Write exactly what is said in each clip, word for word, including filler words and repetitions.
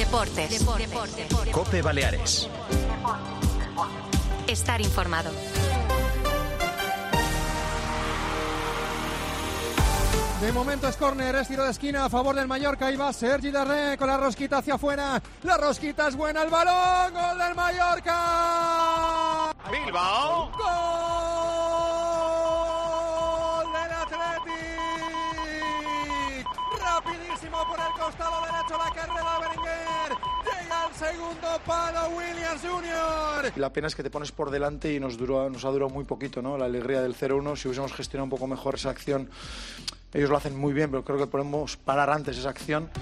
Deportes. Deportes. Deportes. COPE Baleares. Estar informado. De momento es córner, es tiro de esquina a favor del Mallorca. Ahí va Sergi Darder con la rosquita hacia afuera. La rosquita es buena, el balón. ¡Gol del Mallorca! Bilbao. ¡Gol del Athletic! Rapidísimo por el costado derecho la carrera de Berenguer. Llega al segundo palo Williams junior La pena es que te pones por delante y nos, duró, nos ha durado muy poquito, ¿no? La alegría del cero uno. Si hubiésemos gestionado un poco mejor esa acción. Ellos lo hacen muy bien, pero creo que podemos parar antes esa acción.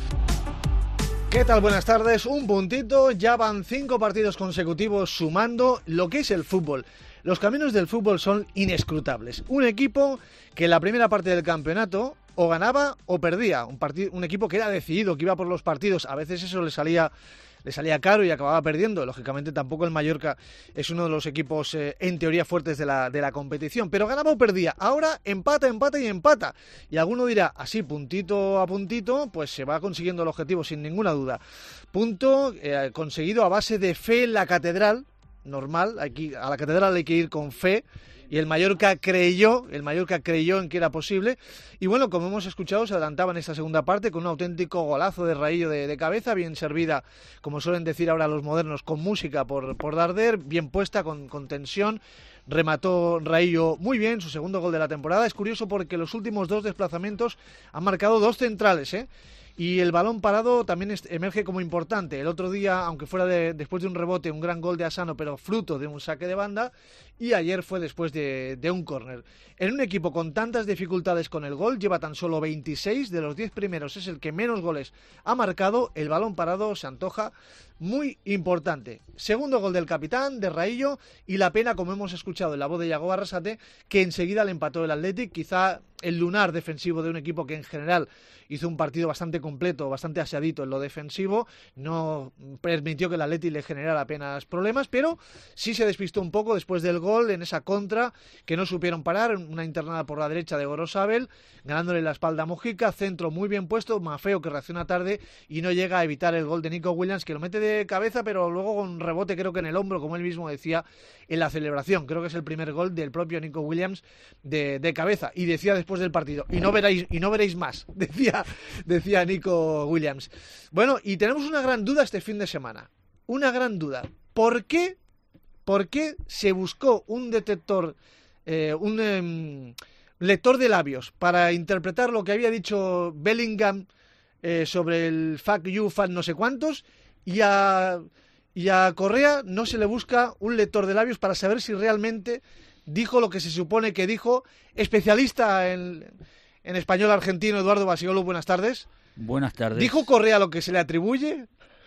¿Qué tal? Buenas tardes. Un puntito. Ya van cinco partidos consecutivos sumando lo que es el fútbol. Los caminos del fútbol son inescrutables. Un equipo que en la primera parte del campeonato o ganaba o perdía. Un, partido, un equipo que era decidido, que iba por los partidos. A veces eso le salía... le salía caro y acababa perdiendo. Lógicamente tampoco el Mallorca es uno de los equipos eh, en teoría fuertes de la, de la competición, pero ganaba o perdía. Ahora empata, empata y empata. Y alguno dirá, así puntito a puntito, pues se va consiguiendo el objetivo sin ninguna duda. Punto eh, conseguido a base de fe en la catedral, normal, aquí a la catedral hay que ir con fe. Y el Mallorca creyó, el Mallorca creyó en que era posible. Y bueno, como hemos escuchado, se adelantaba en esta segunda parte con un auténtico golazo de Raillo de, de cabeza, bien servida, como suelen decir ahora los modernos, con música por, por Darder, bien puesta, con, con tensión. Remató Raillo muy bien, su segundo gol de la temporada. Es curioso porque los últimos dos desplazamientos han marcado dos centrales, ¿eh? Y el balón parado también emerge como importante. El otro día, aunque fuera de, después de un rebote, un gran gol de Asano, pero fruto de un saque de banda, y ayer fue después de, de un córner. En un equipo con tantas dificultades con el gol, lleva tan solo veintiséis, de los diez primeros es el que menos goles ha marcado. El balón parado se antoja muy importante. Segundo gol del capitán, de Raillo, y la pena, como hemos escuchado en la voz de Yago Arrasate, que enseguida le empató el Athletic. Quizá el lunar defensivo de un equipo que en general hizo un partido bastante completo, bastante aseadito en lo defensivo, no permitió que el Athletic le generara apenas problemas, pero sí se despistó un poco después del gol en esa contra que no supieron parar, una internada por la derecha de Gorosabel, ganándole la espalda a Mojica, centro muy bien puesto, Maffeo que reacciona tarde y no llega a evitar el gol de Nico Williams, que lo mete de cabeza, pero luego con rebote creo que en el hombro, como él mismo decía en la celebración. Creo que es el primer gol del propio Nico Williams de, de cabeza, y decía después del partido, y no veréis, y no veréis más, decía, decía Nico Williams. Bueno, y tenemos una gran duda este fin de semana, una gran duda. ¿Por qué, por qué se buscó un detector, eh, un eh, lector de labios para interpretar lo que había dicho Bellingham eh, sobre el fuck you, fan no sé cuántos, y a, y a Correa no se le busca un lector de labios para saber si realmente dijo lo que se supone que dijo? Especialista en, en español argentino, Eduardo Basiolo, buenas tardes. Buenas tardes. ¿Dijo Correa lo que se le atribuye?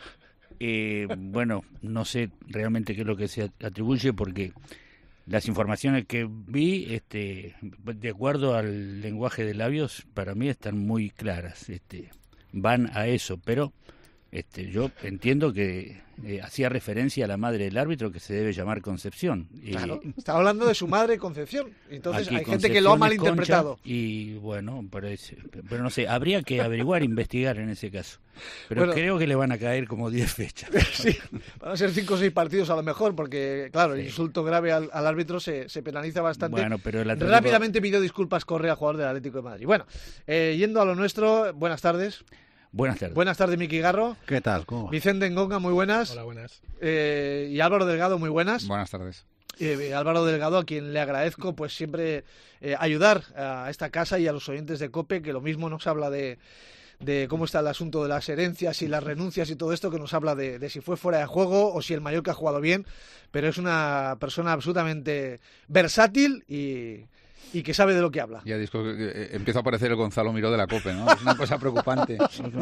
Eh, bueno, no sé realmente qué es lo que se atribuye, porque las informaciones que vi, este, de acuerdo al lenguaje de labios, para mí están muy claras, este, van a eso, pero este, yo entiendo que eh, hacía referencia a la madre del árbitro, que se debe llamar Concepción. Y, claro, estaba hablando de su madre Concepción, entonces hay Concepción gente que lo ha malinterpretado. Concha, y bueno, parece, pero no sé, habría que averiguar, investigar en ese caso. Pero bueno, creo que le van a caer como diez fechas. Sí, van a ser cinco o seis partidos a lo mejor, porque claro, sí, el insulto grave al, al árbitro se, se penaliza bastante. Bueno, pero el Atlético... Rápidamente pidió disculpas Correa, jugador del Atlético de Madrid. Bueno, eh, yendo a lo nuestro, buenas tardes. Buenas tardes. Buenas tardes, Miki Garro. ¿Qué tal? ¿Cómo va? Vicente Ngonga, muy buenas. Hola, buenas. Eh, y Álvaro Delgado, muy buenas. Buenas tardes. Eh, Álvaro Delgado, a quien le agradezco pues siempre eh, ayudar a esta casa y a los oyentes de COPE, que lo mismo nos habla de, de cómo está el asunto de las herencias y las renuncias y todo esto, que nos habla de, de si fue fuera de juego o si el Mallorca ha jugado bien, pero es una persona absolutamente versátil y... y que sabe de lo que habla. Ya disco que, que empieza a aparecer el Gonzalo Miró de la COPE, ¿no? Es una cosa preocupante.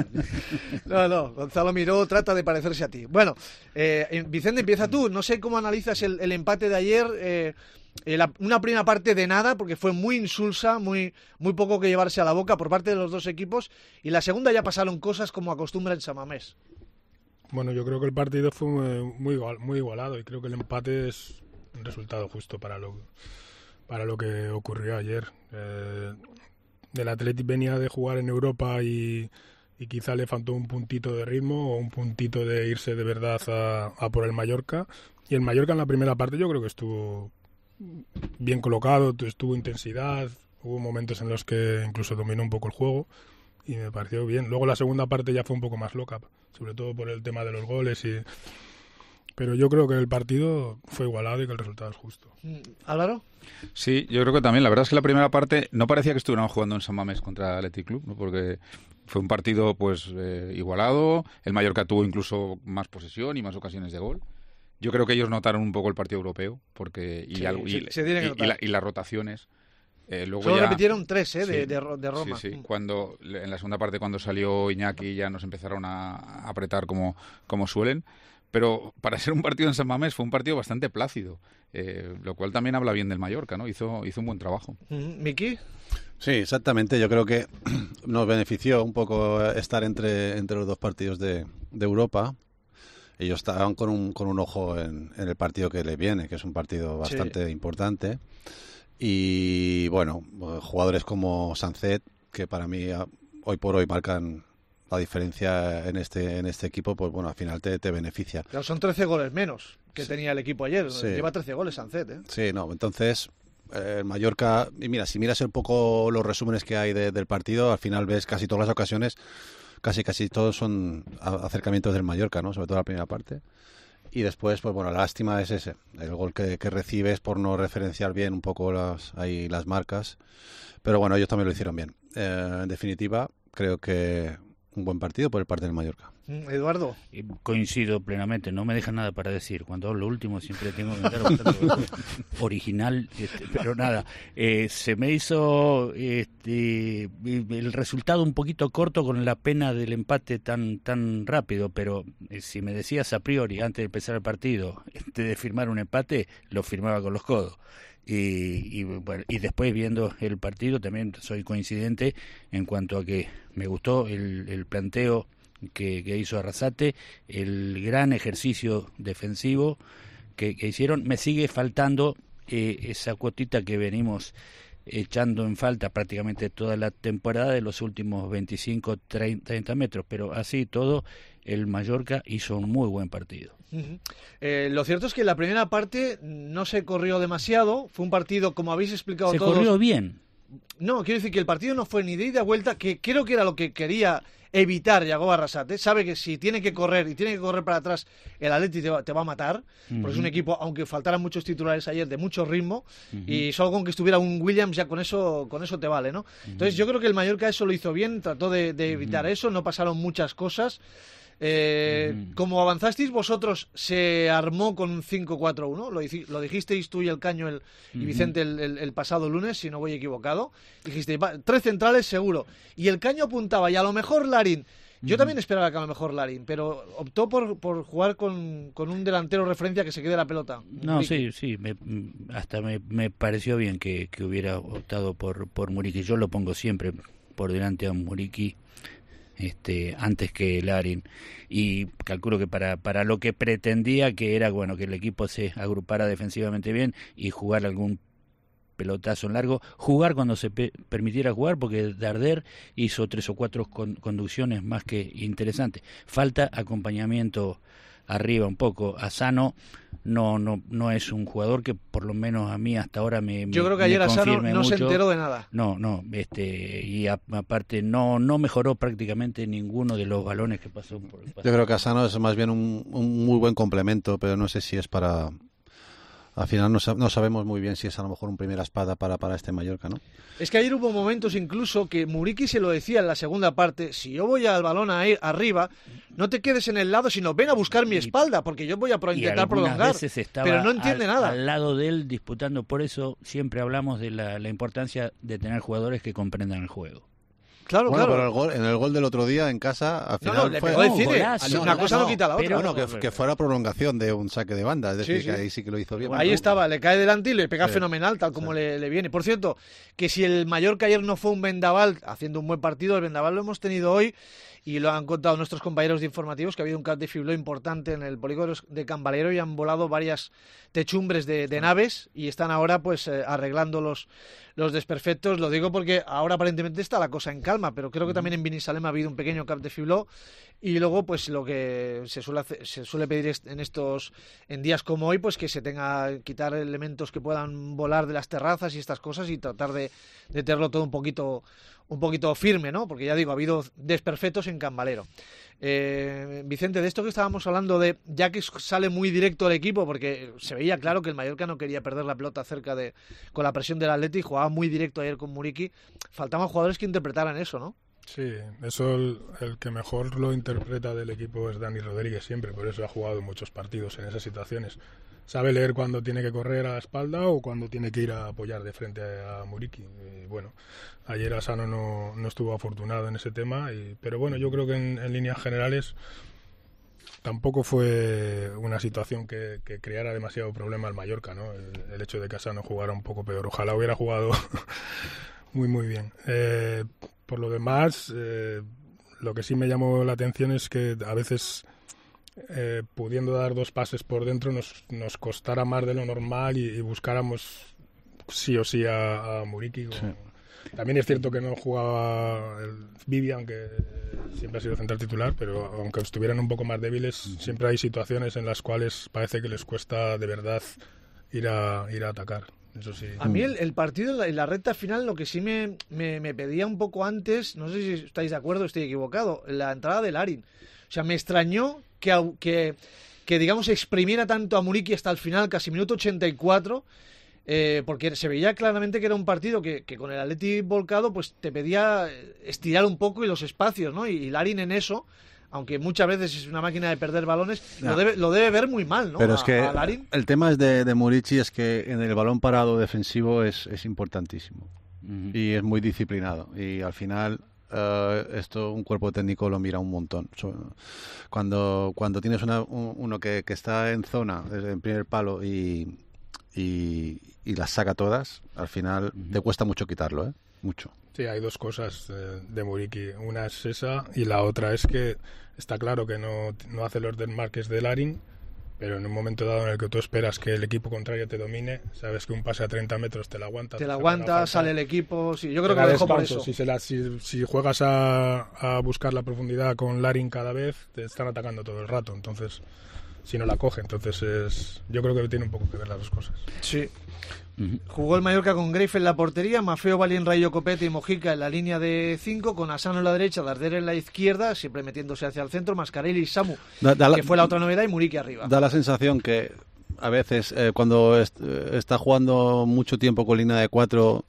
No, no, Gonzalo Miró trata de parecerse a ti. Bueno, eh, Vicente, empieza tú. No sé cómo analizas el, el empate de ayer. Eh, eh, la, una primera parte de nada, porque fue muy insulsa, muy, muy poco que llevarse a la boca por parte de los dos equipos. Y la segunda ya pasaron cosas como acostumbra en San Mamés. Bueno, yo creo que el partido fue muy, muy, igual, muy igualado y creo que el empate es un resultado justo para lo para lo que ocurrió ayer. Eh, el Athletic venía de jugar en Europa y, y quizá le faltó un puntito de ritmo o un puntito de irse de verdad a, a por el Mallorca. Y el Mallorca en la primera parte yo creo que estuvo bien colocado, estuvo intensidad, hubo momentos en los que incluso dominó un poco el juego y me pareció bien. Luego la segunda parte ya fue un poco más loca, sobre todo por el tema de los goles y... Pero yo creo que el partido fue igualado y que el resultado es justo. ¿Álvaro? Sí, yo creo que también. La verdad es que la primera parte no parecía que estuvieran jugando en San Mamés contra el Athletic Club, ¿no? Porque fue un partido pues eh, igualado. El Mallorca tuvo incluso más posesión y más ocasiones de gol. Yo creo que ellos notaron un poco el partido europeo porque y, sí, algo, y, se, se y, y, la, y las rotaciones. Eh, luego Solo ya, repitieron tres eh, sí, de, de, de Roma. Sí, sí. Cuando, en la segunda parte, cuando salió Iñaki, ya nos empezaron a apretar como, como suelen. Pero para ser un partido en San Mamés fue un partido bastante plácido, eh, lo cual también habla bien del Mallorca, ¿no? Hizo, hizo un buen trabajo. ¿Miki? Sí, exactamente. Yo creo que nos benefició un poco estar entre, entre los dos partidos de, de Europa. Ellos estaban con un, con un ojo en, en el partido que les viene, que es un partido bastante sí. importante. Y bueno, jugadores como Sancet, que para mí hoy por hoy marcan la diferencia en este en este equipo, pues bueno, al final te, te beneficia. Pero son trece goles menos que sí. tenía el equipo ayer. Sí. Lleva trece goles Sancet, ¿eh? Sí, no, entonces eh, Mallorca, y mira, si miras un poco los resúmenes que hay de, del partido, al final ves casi todas las ocasiones, casi casi todos son acercamientos del Mallorca, ¿no? Sobre todo la primera parte. Y después, pues bueno, la lástima es ese, el gol que, que recibes por no referenciar bien un poco las ahí las marcas. Pero bueno, ellos también lo hicieron bien. Eh, en definitiva, creo que un buen partido por el parte del Mallorca. Eduardo. Coincido plenamente, no me deja nada para decir. Cuando hablo último siempre tengo que estar bastante original, este, pero nada. Eh, se me hizo este, el resultado un poquito corto con la pena del empate tan tan rápido, pero eh, si me decías a priori, antes de empezar el partido, este, de firmar un empate, lo firmaba con los codos. Y, y, bueno, y después viendo el partido también soy coincidente en cuanto a que me gustó el, el planteo que, que hizo Arrasate, el gran ejercicio defensivo que, que hicieron. Me sigue faltando eh, esa cuotita que venimos echando en falta prácticamente toda la temporada de los últimos veinticinco, treinta metros, pero así todo el Mallorca hizo un muy buen partido. Uh-huh. Eh, lo cierto es que la primera parte no se corrió demasiado, fue un partido, como habéis explicado se todos... Se corrió bien. No, quiero decir que el partido no fue ni de ida vuelta, que creo que era lo que quería evitar Yago Arrasate. Sabe que si tiene que correr y tiene que correr para atrás, el Atleti te va, te va a matar, uh-huh. porque es un equipo, aunque faltaran muchos titulares ayer, de mucho ritmo, uh-huh. y solo con que estuviera un Williams ya con eso con eso te vale, ¿no? Uh-huh. Entonces yo creo que el Mallorca eso lo hizo bien, trató de, de evitar uh-huh. eso, no pasaron muchas cosas. Eh, uh-huh. Como avanzasteis vosotros, se armó con un cinco cuatro uno, lo, lo dijisteis tú y el Caño el, uh-huh. y Vicente el, el, el pasado lunes, si no voy equivocado. Dijisteis, va, tres centrales seguro. Y el Caño apuntaba, y a lo mejor Larín. Yo uh-huh. también esperaba que a lo mejor Larín, pero optó por, por jugar con, con un delantero referencia que se quede la pelota. No, Muriqui. sí, sí, me, hasta me, me pareció bien que, que hubiera optado por, por Muriqui. Yo lo pongo siempre por delante a Muriqui. Este, antes que Larín, y calculo que para para lo que pretendía, que era bueno que el equipo se agrupara defensivamente bien y jugar algún pelotazo en largo, jugar cuando se pe- permitiera jugar, porque Darder hizo tres o cuatro con- conducciones más que interesantes. Falta acompañamiento arriba un poco. Asano no no no es un jugador que por lo menos a mí hasta ahora me yo me, creo que ayer Asano no mucho. se enteró de nada. No, no, este y a, aparte no no mejoró prácticamente ninguno de los balones que pasó por el pasado. Yo creo que Asano es más bien un, un muy buen complemento, pero no sé si es para... Al final no, no sabemos muy bien si es a lo mejor un primera espada para, para este Mallorca, ¿no? Es que ayer hubo momentos incluso que Muriqui se lo decía en la segunda parte, si yo voy al balón a ir arriba, no te quedes en el lado, sino ven a buscar mi espalda, porque yo voy a pro- intentar prolongar. Pero no entiende al, nada. Al lado de él disputando, por eso siempre hablamos de la, la importancia de tener jugadores que comprendan el juego. Claro, bueno, claro. pero el gol, en el gol del otro día en casa, al final no, no, le fue... pegó de cine. Golazo, Una golazo, cosa no quita la otra. Pero, bueno, que, que fuera prolongación de un saque de banda, es decir, sí, sí. que ahí sí que lo hizo bien. Ahí estaba, le cae delante y le pega sí. fenomenal, tal como sí. le, le viene. Por cierto, que si el Mallorca ayer no fue un vendaval haciendo un buen partido, el vendaval lo hemos tenido hoy y lo han contado nuestros compañeros de informativos, que ha habido un cat de fibló importante en el polígono de Cambalero y han volado varias techumbres de, de naves y están ahora pues eh, arreglando los, los desperfectos, lo digo porque ahora aparentemente está la cosa en calma, pero creo que también en Binissalem ha habido un pequeño cap de fibló, y luego pues lo que se suele hacer, se suele pedir en estos en días como hoy, pues que se tenga quitar elementos que puedan volar de las terrazas y estas cosas, y tratar de, de tenerlo todo un poquito un poquito firme, ¿no? Porque ya digo, ha habido desperfectos en Can Valero. Eh, Vicente, de esto que estábamos hablando, de ya que sale muy directo el equipo, porque se veía claro que el Mallorca no quería perder la pelota cerca de con la presión del Atleti, jugaba muy directo ayer con Muriqui, faltaban jugadores que interpretaran eso, ¿no? Sí, eso el, el que mejor lo interpreta del equipo es Dani Rodríguez siempre, por eso ha jugado muchos partidos en esas situaciones. Sabe leer cuando tiene que correr a la espalda o cuando tiene que ir a apoyar de frente a, a Muriqui. Y bueno, ayer Asano no, no estuvo afortunado en ese tema, y, pero bueno, yo creo que en, en líneas generales tampoco fue una situación que, que creara demasiado problema al Mallorca, ¿no? El, el hecho de que Asano jugara un poco peor. Ojalá hubiera jugado muy, muy bien. Eh, por lo demás, eh, lo que sí me llamó la atención es que a veces... Eh, pudiendo dar dos pases por dentro nos, nos costara más de lo normal y, y buscáramos sí o sí a, a Muriqui. Sí. También es cierto que no jugaba el Vivi, aunque siempre ha sido central titular, pero aunque estuvieran un poco más débiles, siempre hay situaciones en las cuales parece que les cuesta de verdad ir a, ir a atacar. Eso sí. A mí el, el partido en la, en la recta final, lo que sí me, me, me pedía un poco antes, no sé si estáis de acuerdo o estoy equivocado, la entrada de Larin. O sea, me extrañó que, que, que digamos, exprimiera tanto a Muriqui hasta el final, casi minuto ochenta y cuatro, eh, porque se veía claramente que era un partido que, que con el Atleti volcado, pues te pedía estirar un poco y los espacios, ¿no? Y, y Larin en eso, aunque muchas veces es una máquina de perder balones, no. lo, debe, lo debe ver muy mal, ¿no? Pero a, es que el tema es de, de Muriqui es que en el balón parado defensivo es, es importantísimo. Uh-huh. Y es muy disciplinado. Y al final... Uh, esto un cuerpo técnico lo mira un montón. Cuando cuando tienes una, un, uno que, que está en zona, desde el primer palo y, y, y las saca todas, al final uh-huh. te cuesta mucho quitarlo, ¿eh? Mucho. Sí, hay dos cosas de, de Muriqui. Una es esa y la otra es que está claro que no, no hace los desmarques de Larin, pero en un momento dado en el que tú esperas que el equipo contrario te domine, sabes que un pase a treinta metros te la aguanta. Te la aguanta, sale el equipo. Sí, yo creo que lo dejó por eso. Si, se la, si, si juegas a, a buscar la profundidad con Larin cada vez, te están atacando todo el rato. Entonces, si no la coge, entonces es, yo creo que tiene un poco que ver las dos cosas. Sí. Uh-huh. Jugó el Mallorca con Greiff en la portería, Maffeo, Balín, Rayo, Copete y Mojica en la línea de cinco, con Asano en la derecha, Darder en la izquierda, siempre metiéndose hacia el centro, Mascarelli y Samu, da, da la, que fue la otra novedad, y Muriqui arriba. Da la sensación que a veces eh, cuando est- está jugando mucho tiempo con línea de cuatro,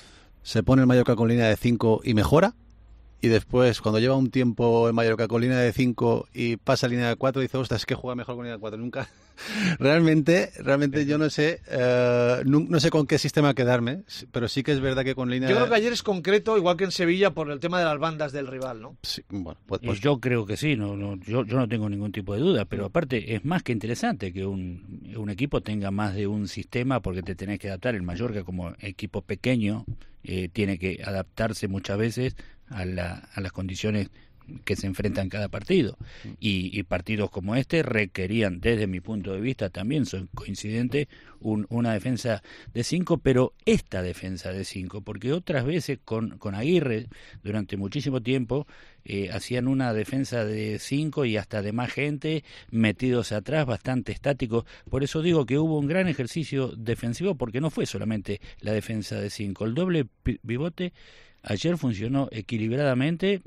se pone el Mallorca con línea de cinco y mejora, y después cuando lleva un tiempo el Mallorca con línea de cinco y pasa a línea de cuatro, dice, ostras, es que juega mejor con línea de cuatro. Nunca, realmente, realmente yo no sé, uh, no, no sé con qué sistema quedarme, pero sí que es verdad que con línea... Yo creo que ayer es concreto, igual que en Sevilla, por el tema de las bandas del rival, ¿no? Sí, bueno, pues, pues... Yo creo que sí, no, no, yo, yo no tengo ningún tipo de duda, pero aparte es más que interesante que un, un equipo tenga más de un sistema, porque te tenés que adaptar. El Mallorca, como equipo pequeño, eh, tiene que adaptarse muchas veces a, la, a las condiciones que se enfrentan cada partido, y, y partidos como este requerían, desde mi punto de vista también soy coincidente, un, una defensa de cinco, pero esta defensa de cinco, porque otras veces con, con Aguirre durante muchísimo tiempo eh, hacían una defensa de cinco y hasta de más gente metidos atrás, bastante estáticos. Por eso digo que hubo un gran ejercicio defensivo, porque no fue solamente la defensa de cinco, el doble pivote ayer funcionó equilibradamente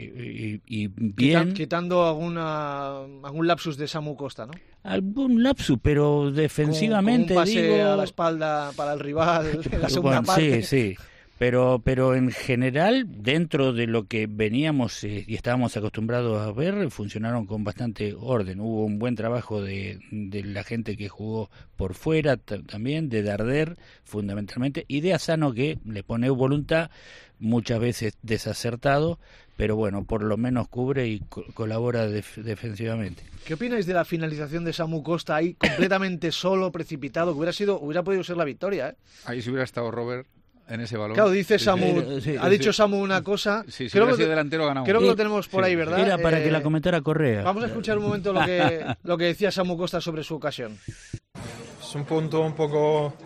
eh, y, y bien. Quitando alguna, algún lapsus de Samu Costa, ¿no? Algún lapsus, pero defensivamente. Con un pase digo... a la espalda para el rival en la segunda bueno, parte. Sí, sí. Pero, pero en general, dentro de lo que veníamos eh, y estábamos acostumbrados a ver, funcionaron con bastante orden. Hubo un buen trabajo de, de la gente que jugó por fuera t- también, de Darder fundamentalmente, y de Asano, que le pone voluntad, muchas veces desacertado, pero bueno, por lo menos cubre y co- colabora def- defensivamente. ¿Qué opináis de la finalización de Samu Costa ahí, completamente solo, precipitado, que hubiera sido, hubiera podido ser la victoria, ¿eh? Ahí si hubiera estado Robert en ese balón. Claro, dice Samu, sí, sí, ha sí, dicho sí. Samu una cosa. Sí, si creo hubiera que, sido delantero ganamos. creo que lo tenemos por Sí, ahí, ¿verdad? Era para Eh, que la comentara Correa. Vamos a escuchar un momento lo que, lo que decía Samu Costa sobre su ocasión. Es un punto un poco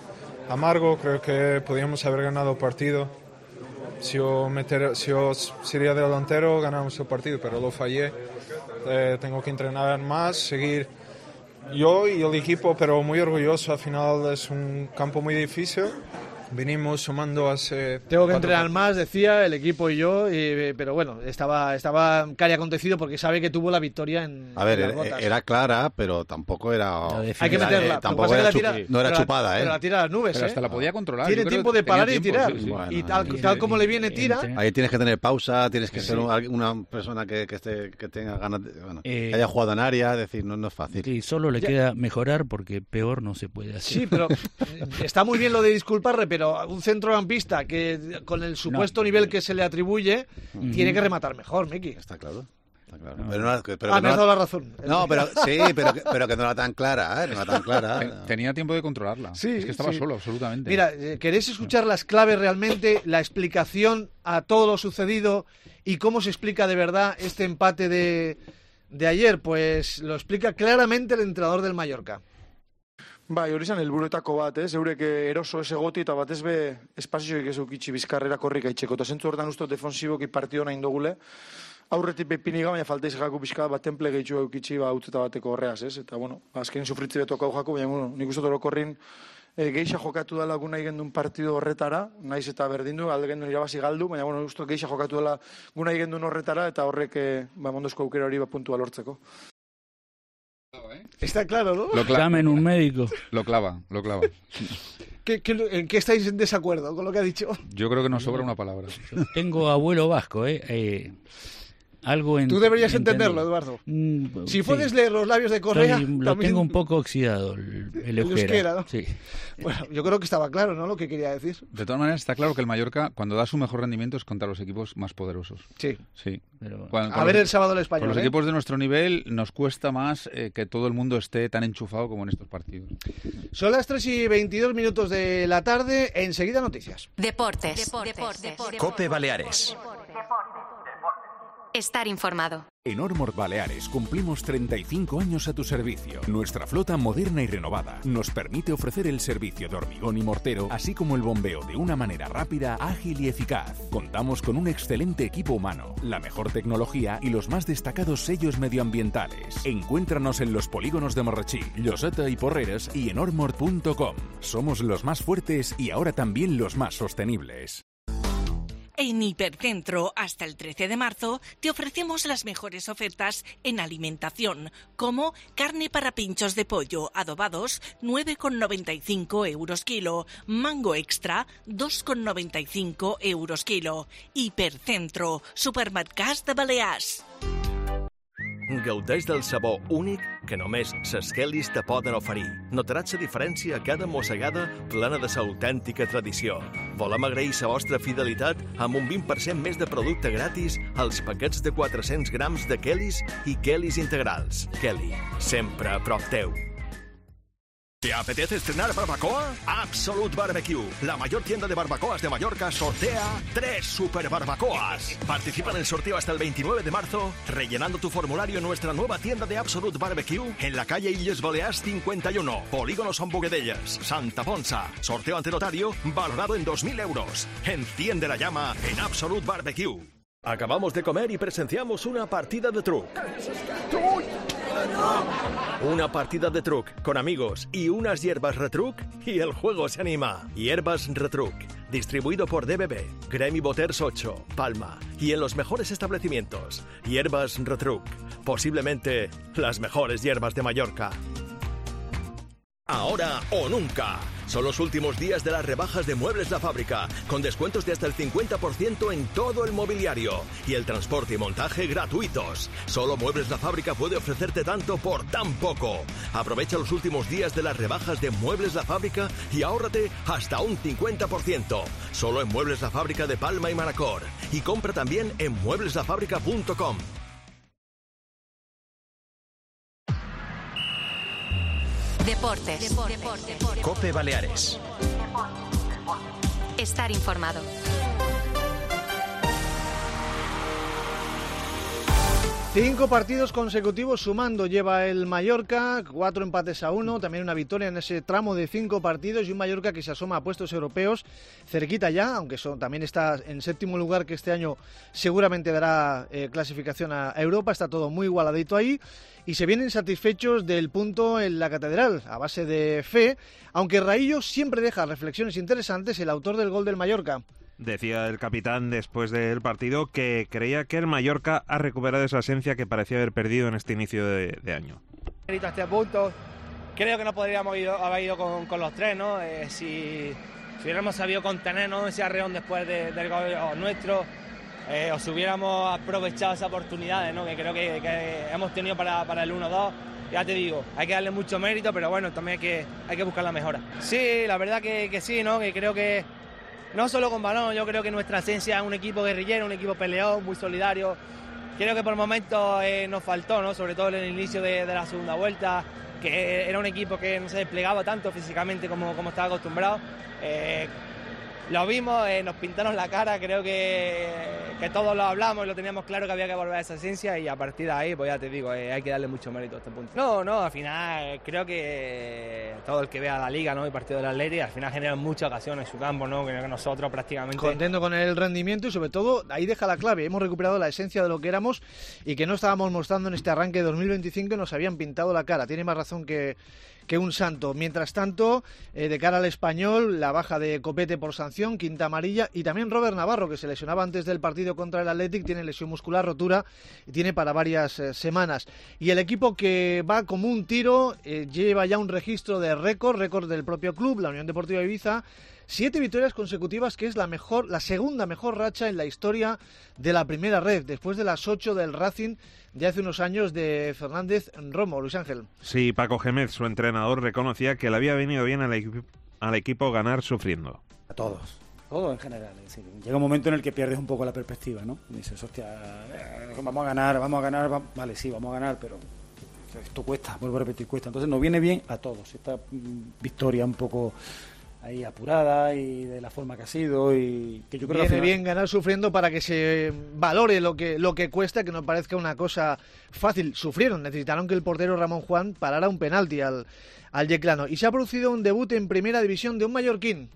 amargo, creo que podíamos haber ganado el partido. Si yo, meter, si yo sería delantero, ganamos el partido, pero lo fallé. Eh, tengo que entrenar más, seguir yo y el equipo, pero muy orgulloso. Al final es un campo muy difícil. Venimos sumando hace... Tengo que entrenar más, decía, el equipo y yo, y, pero bueno, estaba estaba cari acontecido porque sabe que tuvo la victoria en A ver, en las era, botas. era clara, pero tampoco era... Hay que meterla. Eh, tampoco era, tira, no era pero chupada, la, ¿eh? Pero la tira a las nubes, Pero ¿eh? hasta la podía controlar. Tiene Yo creo tiempo que de parar tenía y tirar. tiempo, sí, sí. Bueno, y tal, sí, tal sí. como le viene, tira. Ahí tienes que tener pausa, tienes que Sí. ser un- una persona que, que, esté, que tenga ganas, de, bueno, Eh, que haya jugado en área, es decir, no, no es fácil. Sí, solo le Ya- queda mejorar porque peor no se puede hacer. Sí, pero está muy bien lo de disculparle, pero un centrocampista que con el supuesto No. nivel que se le atribuye Ujú. tiene que rematar mejor, Miki. Está claro. Está claro. No. Pero no, que- pero Ah, que me no has dado la razón. No, pero sí, pero que, pero que no era tan clara, ¿eh? No era tan clara. Ten- Tenía tiempo de controlarla. Sí, es que estaba sí. solo, absolutamente. Mira, eh, ¿queréis escuchar las claves realmente, la explicación a todo lo sucedido y cómo se explica de verdad este empate de, de ayer? Pues lo explica claramente el entrenador del Mallorca. Bai, hori zan helburuetako bat, ez? Eurek eroso ez egoti eta batez be espazioik ez eukitxi bizkarrera korrika itxeko. Eta zentzu hortan uste defensiboki partido nahi indogule. Aurretik pepiniga, baina falta izakako pixka bat temple gehitxu eukitxi ba utzeta bateko horreaz, ez? Eta, bueno, azkenin sufritzi betoko hau jako, baina, bueno, nik uste orokorrin e, geixa jokatu dela gu nahi gendun partido horretara, naiz eta berdindu, alde gendun irabazi galdu, baina, bueno, uste geixa jokatu dela gu nahi gendun horretara, eta horrek, e, ba, mondozko aukera hori ba puntua lortzeko. Está claro, ¿no? Lo, cla- Llamen un médico. lo clava, lo clava. ¿Qué, qué, ¿En qué estáis en desacuerdo con lo que ha dicho? Yo creo que nos sobra una palabra. Tengo abuelo vasco, ¿eh? eh algo en, Tú deberías entendido. entenderlo, Eduardo. Mm, Si sí. puedes leer los labios de Correa, Estoy- lo también... tengo un poco oxidado, el, el euskera. euskera, ¿no? Sí. Bueno, yo creo que estaba claro, ¿no? Lo que quería decir. De todas maneras, está claro que el Mallorca, cuando da su mejor rendimiento, es contra los equipos más poderosos. Sí. Sí. Pero, Cuando- A con ver los- el sábado el español, Con los ¿eh? equipos de nuestro nivel nos cuesta más eh, que todo el mundo esté tan enchufado como en estos partidos. Son las tres y veintidós minutos de la tarde. Enseguida noticias. Deportes. Deportes. Cope Baleares. Estar informado. En Ormor Baleares cumplimos treinta y cinco años a tu servicio. Nuestra flota moderna y renovada nos permite ofrecer el servicio de hormigón y mortero, así como el bombeo de una manera rápida, ágil y eficaz. Contamos con un excelente equipo humano, la mejor tecnología y los más destacados sellos medioambientales. Encuéntranos en los polígonos de Marrachí, Lloseta y Porreres y en ormor punto com. Somos los más fuertes y ahora también los más sostenibles. En Hipercentro, hasta el trece de marzo, te ofrecemos las mejores ofertas en alimentación, como carne para pinchos de pollo adobados, nueve con noventa y cinco euros kilo, mango extra, dos con noventa y cinco euros kilo. Hipercentro, supermercats de Balears. Gaudeix del sabor únic que només ses Kellys te poden oferir. Notaràs la diferència a cada mossegada plena de sa autèntica tradició. Volem agrair la vostra fidelitat amb un vint per cent més de producte gratis als paquets de quatre-cents grams de Kellys i Kellys integrals. Kelly, sempre a prop teu. ¿Te apetece estrenar barbacoa? Absolute Barbecue, la mayor tienda de barbacoas de Mallorca, sortea tres super barbacoas. Participa en el sorteo hasta el veintinueve de marzo, rellenando tu formulario en nuestra nueva tienda de Absolute Barbecue en la calle Illes Balears cincuenta y uno, Polígono Son Boguedellas, Santa Ponsa. Sorteo ante notario, valorado en dos mil euros. Enciende la llama en Absolute Barbecue. Acabamos de comer y presenciamos una partida de truc. Una partida de truc con amigos y unas hierbas retruc y el juego se anima. Hierbas Retruc, distribuido por D B B, Gremi Boters ocho, Palma y en los mejores establecimientos. Hierbas Retruc, posiblemente las mejores hierbas de Mallorca. Ahora o nunca. Son los últimos días de las rebajas de Muebles La Fábrica, con descuentos de hasta el cincuenta por ciento en todo el mobiliario y el transporte y montaje gratuitos. Solo Muebles La Fábrica puede ofrecerte tanto por tan poco. Aprovecha los últimos días de las rebajas de Muebles La Fábrica y ahórrate hasta un cincuenta por ciento. Solo en Muebles La Fábrica de Palma y Manacor. Y compra también en muebles la fábrica punto com. Deportes. Deportes. Cope Baleares. Estar informado. Cinco partidos consecutivos sumando lleva el Mallorca, cuatro empates a uno, también una victoria en ese tramo de cinco partidos y un Mallorca que se asoma a puestos europeos, cerquita ya, aunque son, también está en séptimo lugar, que este año seguramente dará eh, clasificación a Europa. Está todo muy igualadito ahí y se vienen satisfechos del punto en la Catedral, a base de fe, aunque Raillo siempre deja reflexiones interesantes, el autor del gol del Mallorca. Decía el capitán después del partido que creía que el Mallorca ha recuperado esa esencia que parecía haber perdido en este inicio de, de año. A este punto, creo que no podríamos ido, haber ido con, con los tres, ¿no? Eh, si, si hubiéramos sabido contenernos ese arreón después de, del gol nuestro, eh, o si hubiéramos aprovechado esas oportunidades, ¿no? Que creo que, que hemos tenido para, para el uno dos. Ya te digo, hay que darle mucho mérito, pero bueno, también hay que, hay que buscar la mejora. Sí, la verdad que, que sí, ¿no? Que creo que no solo con balón, yo creo que nuestra esencia es un equipo guerrillero, un equipo peleón, muy solidario. Creo que por momentos eh, nos faltó, ¿no? Sobre todo en el inicio de, de la segunda vuelta, que era un equipo que no se desplegaba tanto físicamente como, como estaba acostumbrado. Eh, lo vimos, eh, nos pintaron la cara, creo que, que todos lo hablamos y lo teníamos claro que había que volver a esa esencia, y a partir de ahí, pues ya te digo, eh, hay que darle mucho mérito a este punto. No, no, al final creo que todo el que vea la Liga, ¿no? El partido del Atleti, al final generan muchas ocasiones en su campo, ¿no? Que nosotros prácticamente... Contento con el rendimiento y sobre todo, ahí deja la clave, hemos recuperado la esencia de lo que éramos y que no estábamos mostrando en este arranque de dos mil veinticinco y nos habían pintado la cara. Tiene más razón que... que un santo. Mientras tanto, eh, de cara al Español, la baja de Copete por sanción, quinta amarilla, y también Robert Navarro, que se lesionaba antes del partido contra el Athletic, tiene lesión muscular, rotura, y tiene para varias eh, semanas. Y el equipo que va como un tiro, eh, lleva ya un registro de récord, récord del propio club, la Unión Deportiva Ibiza, siete victorias consecutivas, que es la mejor, la segunda mejor racha en la historia de la primera red, después de las ocho del Racing de hace unos años de Fernández Romo. Luis Ángel. Sí, Paco Gémez, su entrenador, reconocía que le había venido bien al, equi- al equipo ganar sufriendo. A todos, todo en general. Es decir, llega un momento en el que pierdes un poco la perspectiva, ¿no? Dices, hostia, eh, vamos a ganar, vamos a ganar, va... vale, sí, vamos a ganar, pero esto cuesta, vuelvo a repetir, cuesta. Entonces nos viene bien a todos esta mm, victoria un poco ahí apurada y de la forma que ha sido, y que yo creo Viene que al final... bien ganar sufriendo para que se valore lo que lo que cuesta, que no parezca una cosa fácil. Sufrieron, necesitaron que el portero Ramón Juan parara un penalti al, al yeclano, y se ha producido un debut en primera división de un mallorquín.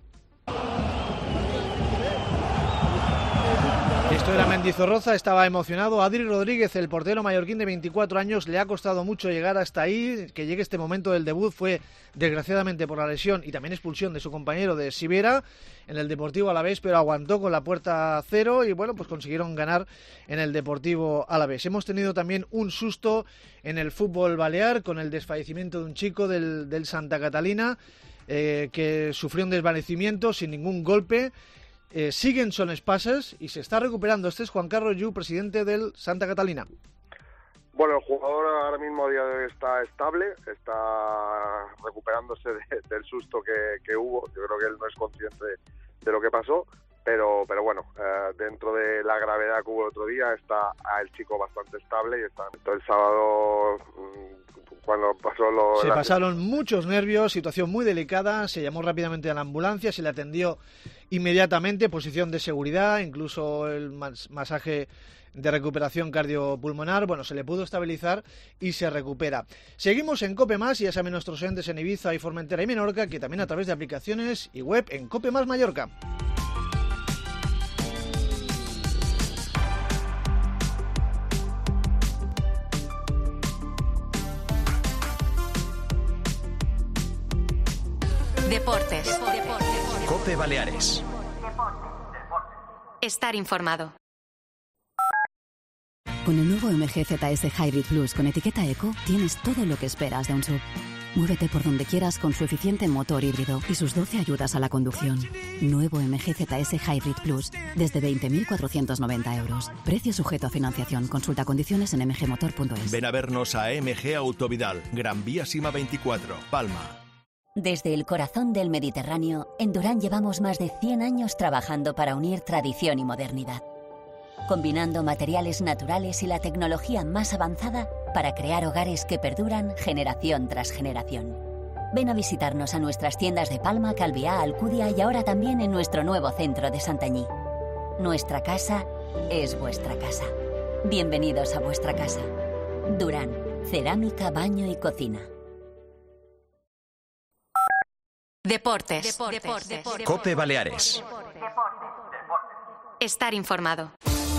Esto era Mendizorroza, estaba emocionado. Adri Rodríguez, el portero mallorquín de veinticuatro años, le ha costado mucho llegar hasta ahí. Que llegue este momento del debut fue, desgraciadamente, por la lesión y también expulsión de su compañero de Sivera en el Deportivo Alavés, pero aguantó con la puerta cero y bueno, pues consiguieron ganar en el Deportivo Alavés. Hemos tenido también un susto en el fútbol balear con el desfallecimiento de un chico del, del Santa Catalina eh, que sufrió un desvanecimiento sin ningún golpe. Eh, siguen son espases y se está recuperando. Este es Juan Carlos Yu, presidente del Santa Catalina. Bueno, el jugador ahora mismo a día de hoy está estable, está recuperándose de, del susto que, que hubo. Yo creo que él no es consciente de, de lo que pasó, pero pero bueno, eh, dentro de la gravedad que hubo el otro día está el chico bastante estable y está. Entonces, el sábado, cuando pasó lo... Se la... pasaron muchos nervios, situación muy delicada, se llamó rápidamente a la ambulancia, se le atendió inmediatamente, posición de seguridad, incluso el mas- masaje de recuperación cardiopulmonar. Bueno, se le pudo estabilizar y se recupera. Seguimos en Cope Más, y ya saben nuestros oyentes en Ibiza y Formentera y Menorca, que también a través de aplicaciones y web en Cope Más Mallorca. Deportes. Deportes. Cope Baleares. Estar informado. Con el nuevo M G Z S Hybrid Plus con etiqueta Eco, tienes todo lo que esperas de un S U V. Muévete por donde quieras con su eficiente motor híbrido y sus doce ayudas a la conducción. Nuevo M G Z S Hybrid Plus, desde veinte mil cuatrocientos noventa euros. Precio sujeto a financiación. Consulta condiciones en m g motor punto es. Ven a vernos a M G Autovidal, Gran Vía Sima veinticuatro, Palma. Desde el corazón del Mediterráneo, en Durán llevamos más de cien años trabajando para unir tradición y modernidad, combinando materiales naturales y la tecnología más avanzada para crear hogares que perduran generación tras generación. Ven a visitarnos a nuestras tiendas de Palma, Calviá, Alcudia y ahora también en nuestro nuevo centro de Santanyí. Nuestra casa es vuestra casa. Bienvenidos a vuestra casa. Durán, cerámica, baño y cocina. Deportes. Deportes. Deportes. Deportes. Cope Baleares. Estar informado.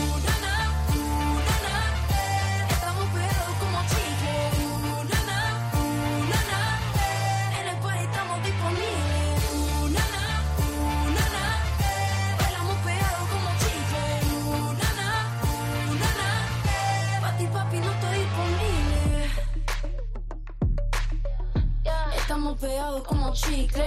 Estamos pegados como chicle.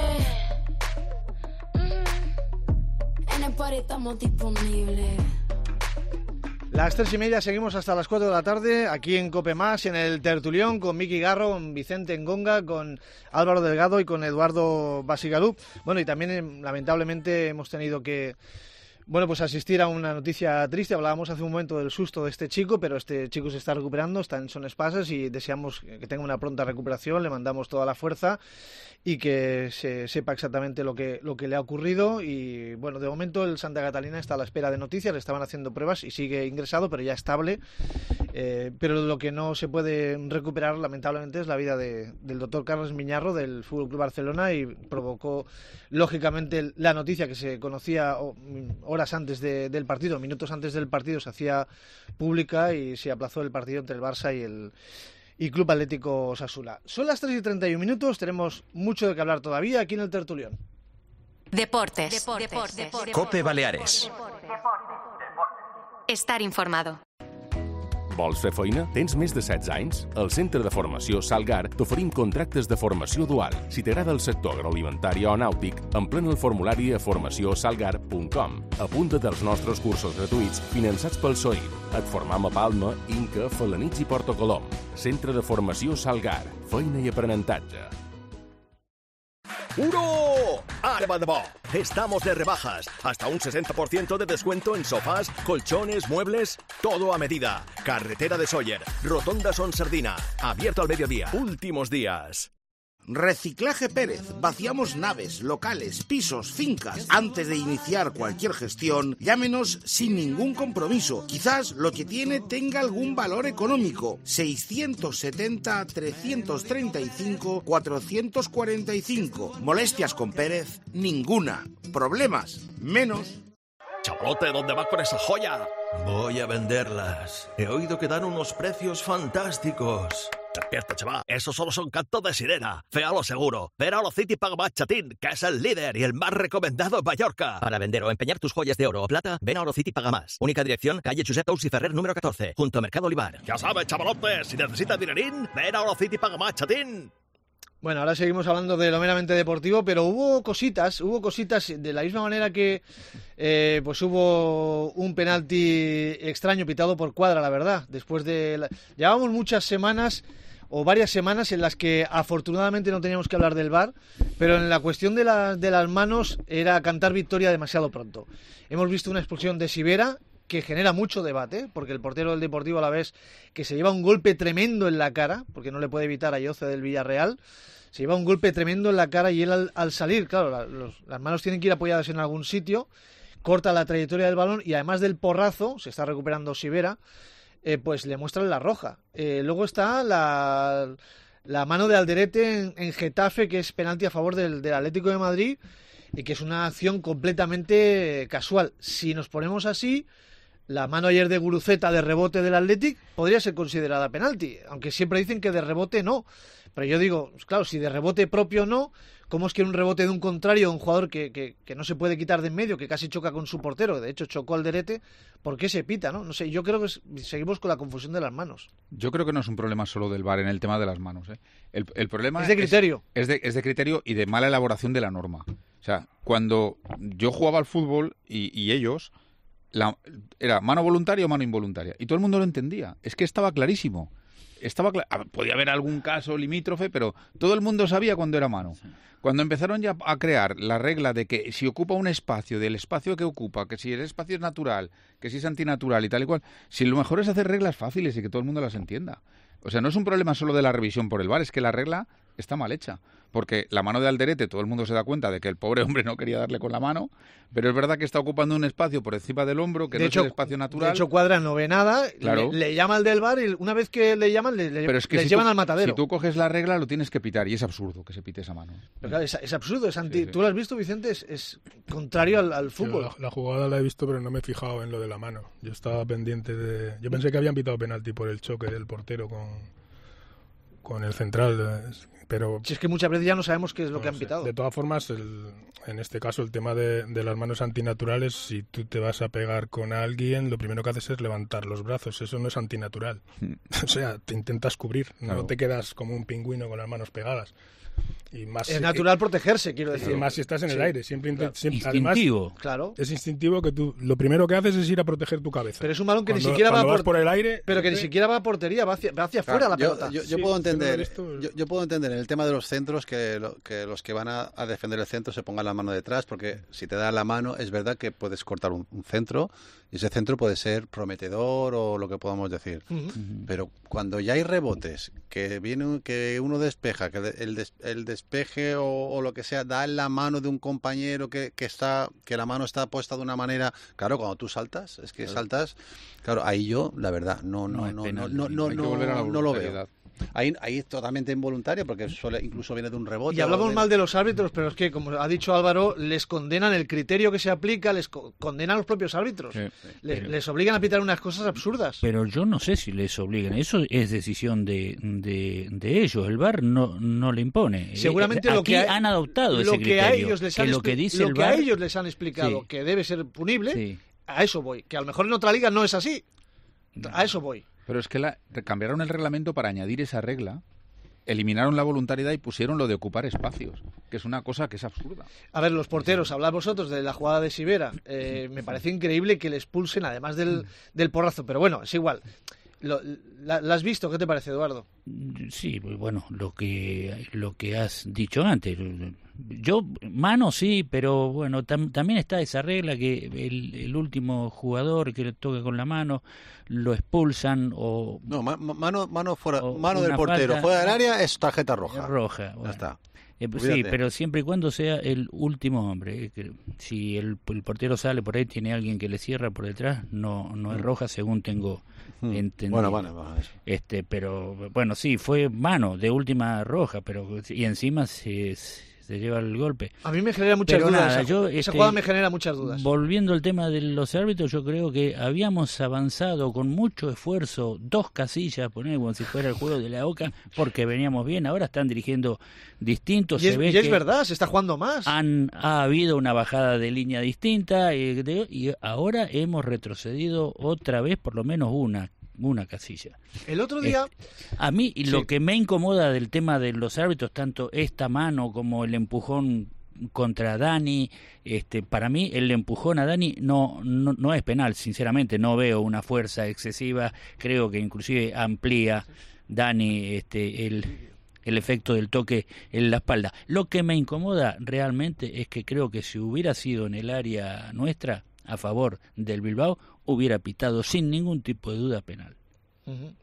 En el party estamos disponibles. Las tres y media seguimos hasta las cuatro de la tarde aquí en Cope Más, en el Tertulión, con Miki Garro, con Vicente Ngonga, con Álvaro Delgado y con Eduardo Basigalú. Bueno, y también lamentablemente hemos tenido que Bueno, pues asistir a una noticia triste. Hablábamos hace un momento del susto de este chico, pero este chico se está recuperando, está en son espasas y deseamos que tenga una pronta recuperación. Le mandamos toda la fuerza y que se sepa exactamente lo que, lo que le ha ocurrido. Y bueno, de momento el Santa Catalina está a la espera de noticias, le estaban haciendo pruebas y sigue ingresado, pero ya estable. Eh, pero lo que no se puede recuperar, lamentablemente, es la vida de, del doctor Carles Miñarro del F C Barcelona, y provocó, lógicamente, la noticia que se conocía horas antes de, del partido, minutos antes del partido, se hacía pública y se aplazó el partido entre el Barça y el y Club Atlético Osasuna. Son las tres y treinta y un minutos, tenemos mucho de qué hablar todavía aquí en el Tertulión. Deportes. Deportes. Deportes. Deportes. Cope Baleares. Estar informado. Vols fer feina? Tens més de setze anys? Al Centre de Formació Salgar t'oferim contractes de formació dual. Si t'agrada el sector agroalimentari o nàutic, emplena el formulari a formació salgar punt com. Apunta't als nostres cursos gratuïts finançats pel S O I. Et formam a Palma, Inca, Felanitx i Porto Colom. Centre de Formació Salgar. Feina i aprenentatge. ¡Uro! ¡Arba de bo! Estamos de rebajas. Hasta un sesenta por ciento de descuento en sofás, colchones, muebles, todo a medida. Carretera de Sóller, Rotonda Son Sardina. Abierto al mediodía. Últimos días. Reciclaje Pérez. Vaciamos naves, locales, pisos, fincas. Antes de iniciar cualquier gestión, llámenos sin ningún compromiso. Quizás lo que tiene tenga algún valor económico. seiscientos setenta, trescientos treinta y cinco, cuatrocientos cuarenta y cinco. Molestias con Pérez, ninguna. Problemas, menos. Chavalote, ¿dónde va con esa joya? Voy a venderlas. He oído que dan unos precios fantásticos. Despierta, chaval. Esos solo son cantos de sirena. Féalo seguro. Ven a Orocity Paga Más Chatín, que es el líder y el más recomendado en Mallorca. Para vender o empeñar tus joyas de oro o plata, ven a Orocity Paga Más. Única dirección, calle Josep Tous y Ferrer, número catorce, junto a Mercado Olivar. Ya sabes, chavalote, si necesitas dinerín, ven a Orocity Paga Más Chatín. Bueno, ahora seguimos hablando de lo meramente deportivo, pero hubo cositas, hubo cositas de la misma manera que eh, pues hubo un penalti extraño pitado por Cuadra, la verdad. Después de la... llevábamos muchas semanas o varias semanas en las que afortunadamente no teníamos que hablar del V A R, pero en la cuestión de, la, de las manos era cantar victoria demasiado pronto. Hemos visto una expulsión de Sivera que genera mucho debate, porque el portero del Deportivo Alavés, que se lleva un golpe tremendo en la cara, porque no le puede evitar a Yoce del Villarreal, se lleva un golpe tremendo en la cara y él al, al salir, claro, la, los, las manos tienen que ir apoyadas en algún sitio, corta la trayectoria del balón y además del porrazo, se está recuperando Sivera, eh, pues le muestran la roja. Eh, luego está la, la mano de Alderete en, en Getafe, que es penalti a favor del, del Atlético de Madrid y que es una acción completamente casual. Si nos ponemos así, la mano ayer de Guruceta de rebote del Athletic podría ser considerada penalti, aunque siempre dicen que de rebote no. Pero yo digo, claro, si de rebote propio no, ¿cómo es que un rebote de un contrario, un jugador que, que, que no se puede quitar de en medio, que casi choca con su portero, de hecho chocó al Derete, ¿por qué se pita, no? No sé, yo creo que es, seguimos con la confusión de las manos. Yo creo que no es un problema solo del V A R en el tema de las manos, ¿eh? El, el problema es de criterio. Es, es, de, es de criterio y de mala elaboración de la norma. O sea, cuando yo jugaba al fútbol y, y ellos, la, era mano voluntaria o mano involuntaria, y todo el mundo lo entendía. Es que estaba clarísimo. Estaba cl- podía haber algún caso limítrofe, pero todo el mundo sabía cuándo era mano. Sí. Cuando empezaron ya a crear la regla de que si ocupa un espacio, del espacio que ocupa, que si el espacio es natural, que si es antinatural y tal y cual, si lo mejor es hacer reglas fáciles y que todo el mundo las entienda. O sea, no es un problema solo de la revisión por el V A R, es que la regla está mal hecha. Porque la mano de Alderete, todo el mundo se da cuenta de que el pobre hombre no quería darle con la mano, pero es verdad que está ocupando un espacio por encima del hombro, que de no hecho, es el espacio natural. De hecho, Cuadra no ve nada, claro. le, le llama al del V A R y una vez que le llaman, le, pero es que les si llevan tú, al matadero. Si tú coges la regla, lo tienes que pitar, y es absurdo que se pite esa mano. Pero claro, es, es absurdo, es anti... Sí, sí. ¿Tú lo has visto, Vicente? Es, es contrario al, al fútbol. La, la jugada la he visto, pero no me he fijado en lo de la mano. Yo estaba pendiente de... Yo pensé que habían pitado penalti por el choque del portero con, con el central, pero... Si es que muchas veces ya no sabemos qué es lo no que han sé. pitado. De todas formas, el, en este caso, el tema de, de las manos antinaturales, si tú te vas a pegar con alguien, lo primero que haces es levantar los brazos. Eso no es antinatural. O sea, te intentas cubrir, Claro. no te quedas como un pingüino con las manos pegadas. Y más Es si- natural protegerse, quiero decir. Y más si estás en el Sí. aire. Siempre, Claro. siempre- Instintivo. Además, Claro. es instintivo que tú lo primero que haces es ir a proteger tu cabeza. Pero es un balón que Cuando- ni siquiera va cuando a vas por... por el aire, pero que ni eh, siquiera va a portería, va hacia, va hacia Claro, afuera la yo, pelota. Yo, yo Sí, puedo yo lo he entender, visto. yo, yo puedo entender en el tema de los centros que, lo- que los que van a, a defender el centro se pongan la mano detrás, porque si te da la mano es verdad que puedes cortar un, un centro y ese centro puede ser prometedor o lo que podamos decir. Ujú. Pero cuando ya hay rebotes, que viene un- que uno despeja, que de- el, des- el despeje o, o lo que sea da en la mano de un compañero que, que está que la mano está puesta de una manera, claro, cuando tú saltas, es que Claro. saltas, claro, ahí yo la verdad no no No es no no penal. no no, Hay que no, volver a la no lo veo. voluntariedad. Ahí, ahí es totalmente involuntario porque suele, incluso viene de un rebote. Y hablamos o de- mal de los árbitros, pero es que, como ha dicho Álvaro, les condenan el criterio que se aplica, les co- condenan a los propios árbitros. Sí, Le- pero- les obligan a pitar unas cosas absurdas. Pero yo no sé si les obligan. Eso es decisión de, de, de ellos. El V A R no, no le impone. Seguramente Eh, lo Aquí que a- han adoptado lo ese que criterio. a ellos les que han lo que expli- dice lo el que V A R, a ellos les han explicado Sí. que debe ser punible, Sí. a eso voy. Que a lo mejor en otra liga no es así. A eso voy. Pero es que la, cambiaron el reglamento para añadir esa regla, eliminaron la voluntariedad y pusieron lo de ocupar espacios, que es una cosa que es absurda. A ver, los porteros, hablad vosotros de la jugada de Sivera. Eh, me parece increíble que le expulsen, además del, del porrazo. Pero bueno, es igual. Lo, la, ¿La has visto? ¿Qué te parece, Eduardo? Sí, pues bueno, lo que lo que has dicho antes. Yo, mano sí, pero bueno, tam- también está esa regla que el, el último jugador que le toque con la mano lo expulsan o... No, ma- ma- mano, mano, fuera, o mano del una portero, falta- fuera del área es tarjeta roja. Roja. Ya bueno. está. Eh, pues sí, Olvídate. pero siempre y cuando sea el último hombre. eh, que si el, el portero sale por ahí, tiene alguien que le cierra por detrás, no no es roja, según tengo Mm. entendido. Bueno, bueno, bueno, eso. Este, pero bueno, sí, fue mano de última roja, pero y encima se, se lleva el golpe. A mí me genera muchas Pero dudas. nada, esa, yo, esa este, jugada me genera muchas dudas. Volviendo al tema de los árbitros, yo creo que habíamos avanzado con mucho esfuerzo, dos casillas, poner como si fuera el juego de la Oca, porque veníamos bien, ahora están dirigiendo distintos. Y es, se ve y es que verdad, se está jugando más. han, ha habido una bajada de línea distinta eh, de- y ahora hemos retrocedido otra vez por lo menos una una casilla. El otro día... A mí y lo Sí. que me incomoda del tema de los árbitros, tanto esta mano como el empujón contra Dani, este, para mí el empujón a Dani no, no, no es penal, sinceramente, no veo una fuerza excesiva, creo que inclusive amplía Dani este, el, el efecto del toque en la espalda. Lo que me incomoda realmente es que creo que si hubiera sido en el área nuestra, a favor del Bilbao, hubiera pitado sin ningún tipo de duda penal. Ujú.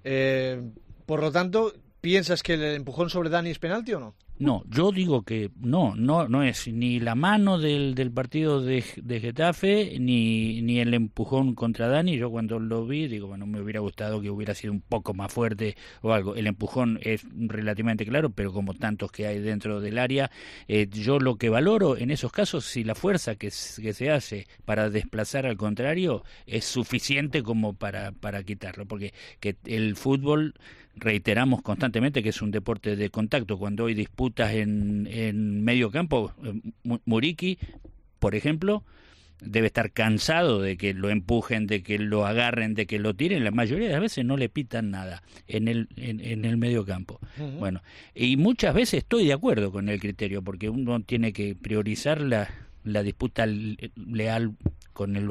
Eh, por lo tanto, ¿piensas que el empujón sobre Dani es penalti o no? No, yo digo que no, no, no es ni la mano del, del partido de, de Getafe ni, ni el empujón contra Dani. Yo cuando lo vi digo, bueno, me hubiera gustado que hubiera sido un poco más fuerte o algo. El empujón es relativamente claro, pero como tantos que hay dentro del área, eh, yo lo que valoro en esos casos, si la fuerza que, s- que se hace para desplazar al contrario es suficiente como para, para quitarlo, porque que el fútbol, reiteramos constantemente que es un deporte de contacto. Cuando hay disputas en, en medio campo, eh, Mu- Muriqui, por ejemplo, debe estar cansado de que lo empujen, de que lo agarren, de que lo tiren. La mayoría de las veces no le pitan nada en el, en, en el medio campo. Ujú. Bueno, y muchas veces estoy de acuerdo con el criterio, porque uno tiene que priorizar la, la disputa l- leal con el balón.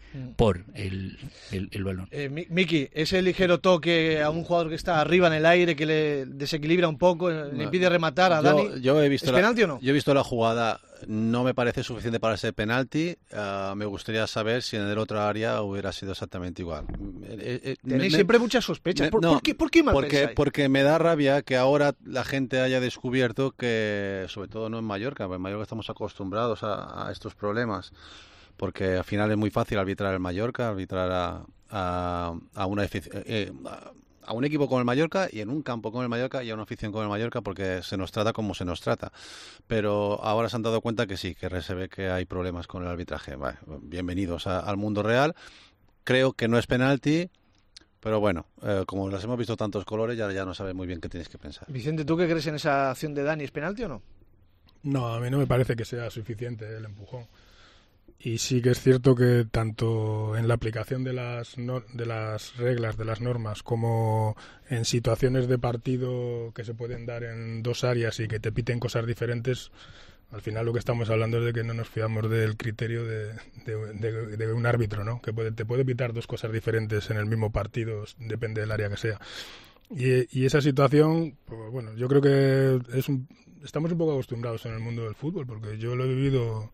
por el, el, el balón. Eh, Miki, ese ligero toque a un jugador que está arriba en el aire, que le desequilibra un poco, le No, impide rematar a yo, Dani, yo he visto ¿es la, penalti o no? Yo he visto la jugada, no me parece suficiente para ser penalti. Uh, me gustaría saber si en el otro área hubiera sido exactamente igual. Eh, eh, Tenéis me, siempre muchas sospechas. me, ¿Por, no, ¿por qué, por qué mal porque, pensáis? porque me da rabia que ahora la gente haya descubierto que, sobre todo no en Mallorca, en Mallorca estamos acostumbrados a, a estos problemas. Porque al final es muy fácil arbitrar el Mallorca, arbitrar a, a, a, una, eh, a un equipo como el Mallorca y en un campo como el Mallorca y a una afición como el Mallorca, porque se nos trata como se nos trata. Pero ahora se han dado cuenta que sí, que se ve que hay problemas con el arbitraje. Vale, bienvenidos a, al mundo real. Creo que no es penalti, pero bueno, eh, como las hemos visto tantos colores, ya, ya no sabes muy bien qué tienes que pensar. Vicente, ¿tú qué crees en esa acción de Dani? ¿Es penalti o no? No, a mí no me parece que sea suficiente el empujón. Y sí que es cierto que tanto en la aplicación de las, no, de las reglas, de las normas, como en situaciones de partido que se pueden dar en dos áreas y que te piten cosas diferentes, al final lo que estamos hablando es de que no nos fiamos del criterio de, de, de, de un árbitro, ¿no? Que puede, te puede pitar dos cosas diferentes en el mismo partido, depende del área que sea. Y, y esa situación, pues, bueno, yo creo que es un, estamos un poco acostumbrados en el mundo del fútbol, porque yo lo he vivido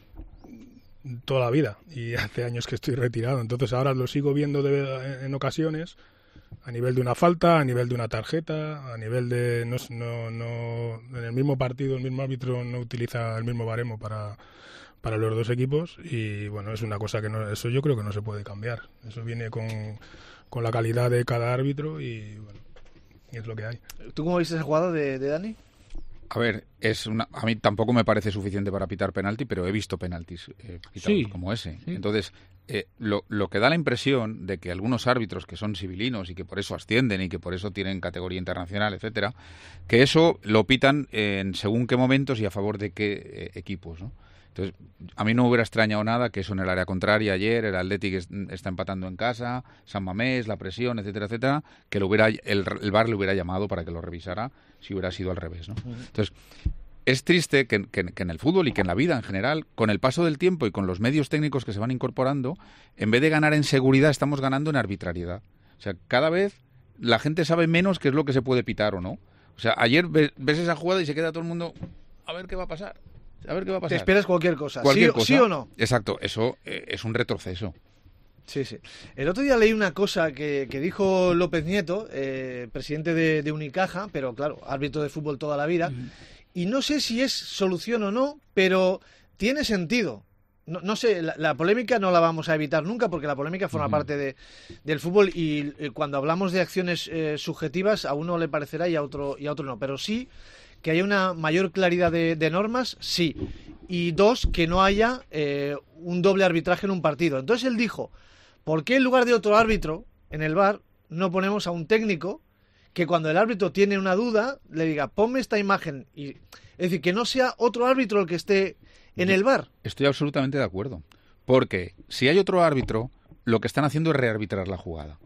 toda la vida y hace años que estoy retirado, entonces ahora lo sigo viendo de, en ocasiones a nivel de una falta, a nivel de una tarjeta, a nivel de no, no, no en el mismo partido el mismo árbitro no utiliza el mismo baremo para, para los dos equipos y bueno, es una cosa que no, eso yo creo que no se puede cambiar, eso viene con, con la calidad de cada árbitro y bueno, es lo que hay. ¿Tú cómo viste esa jugada de, de Dani? A ver, es una, a mí tampoco me parece suficiente para pitar penalti, pero he visto penaltis eh, pitados Sí, como ese. sí. Entonces, eh, lo, lo que da la impresión de que algunos árbitros que son civilinos y que por eso ascienden y que por eso tienen categoría internacional, etcétera, que eso lo pitan en según qué momentos y a favor de qué eh, equipos, ¿no? Entonces, a mí no me hubiera extrañado nada que eso en el área contraria ayer, el Athletic es- está empatando en casa, San Mamés, la presión, etcétera, etcétera, que lo hubiera, el, el V A R le hubiera llamado para que lo revisara si hubiera sido al revés, ¿no? Entonces, es triste que, que- que en el fútbol y que en la vida en general, con el paso del tiempo y con los medios técnicos que se van incorporando, en vez de ganar en seguridad, estamos ganando en arbitrariedad. O sea, cada vez la gente sabe menos qué es lo que se puede pitar o no. O sea, ayer ves, ves esa jugada y se queda todo el mundo, a ver qué va a pasar. A ver qué va a pasar. Te esperas cualquier cosa. Cualquier ¿Sí, cosa. ¿Sí o no? Exacto, eso eh, es un retroceso. Sí, sí. El otro día leí una cosa que, que dijo López Nieto, eh, presidente de, de Unicaja, pero claro, árbitro de fútbol toda la vida, y no sé si es solución o no, pero tiene sentido. No, no sé, la, la polémica no la vamos a evitar nunca porque la polémica forma Ujú. parte de, del fútbol y eh, cuando hablamos de acciones eh, subjetivas a uno le parecerá y a otro y a otro no, pero sí que haya una mayor claridad de, de normas, sí. Y dos, que no haya eh, un doble arbitraje en un partido. Entonces él dijo, ¿por qué en lugar de otro árbitro en el V A R no ponemos a un técnico que cuando el árbitro tiene una duda le diga, ponme esta imagen? Y, es decir, que no sea otro árbitro el que esté en el V A R. Estoy absolutamente de acuerdo. Porque si hay otro árbitro, lo que están haciendo es rearbitrar la jugada.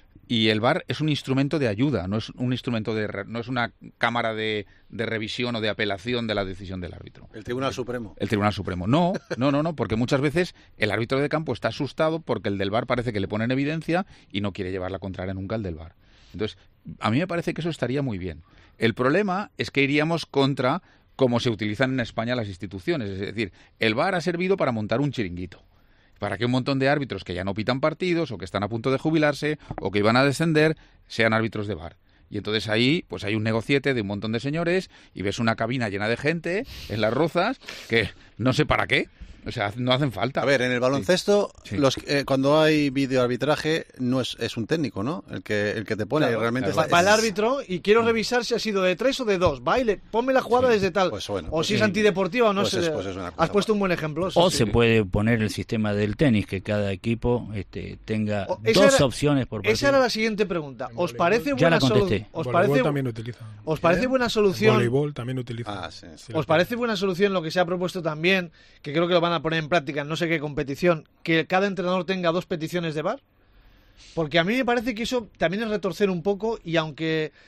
Y el V A R es un instrumento de ayuda, no es un instrumento de re- no es una cámara de, de revisión o de apelación de la decisión del árbitro. El Tribunal Supremo. El Tribunal Supremo. No, no, no, no, porque muchas veces el árbitro de campo está asustado porque el del V A R parece que le pone en evidencia y no quiere llevar la contraria nunca al del V A R. Entonces, a mí me parece que eso estaría muy bien. El problema es que iríamos contra cómo se utilizan en España las instituciones. Es decir, el V A R ha servido para montar un chiringuito. Para que un montón de árbitros que ya no pitan partidos o que están a punto de jubilarse o que iban a descender sean árbitros de V A R. Y entonces ahí pues hay un negociete de un montón de señores y ves una cabina llena de gente en las rozas que no sé para qué. O sea, no hacen falta. A ver, en el baloncesto, Sí. los, eh, cuando hay videoarbitraje, no es, es un técnico, ¿no? El que, el que te pone. Claro, realmente va, es- va el árbitro y quiero revisar si ha sido de tres o de dos. Va y le, ponme la jugada desde tal. o si es sí. antideportiva o no Pues sé. es- pues es una cosa Has puesto un buen ejemplo. sí, O sí. se puede poner el sistema del tenis, que cada equipo este, tenga O- esa dos era- opciones por partido. Esa era la siguiente pregunta. ¿Os parece Ya la buena solución? contesté. ¿Os Voleibol parece, también utiliza. ¿Os parece ¿Eh? buena solución? Voleibol también utiliza. Ah, sí, sí. ¿Os parece buena solución lo que se ha propuesto también, que creo que lo van a poner en práctica en no sé qué competición, que cada entrenador tenga dos peticiones de V A R? Porque a mí me parece que eso también es retorcer un poco y aunque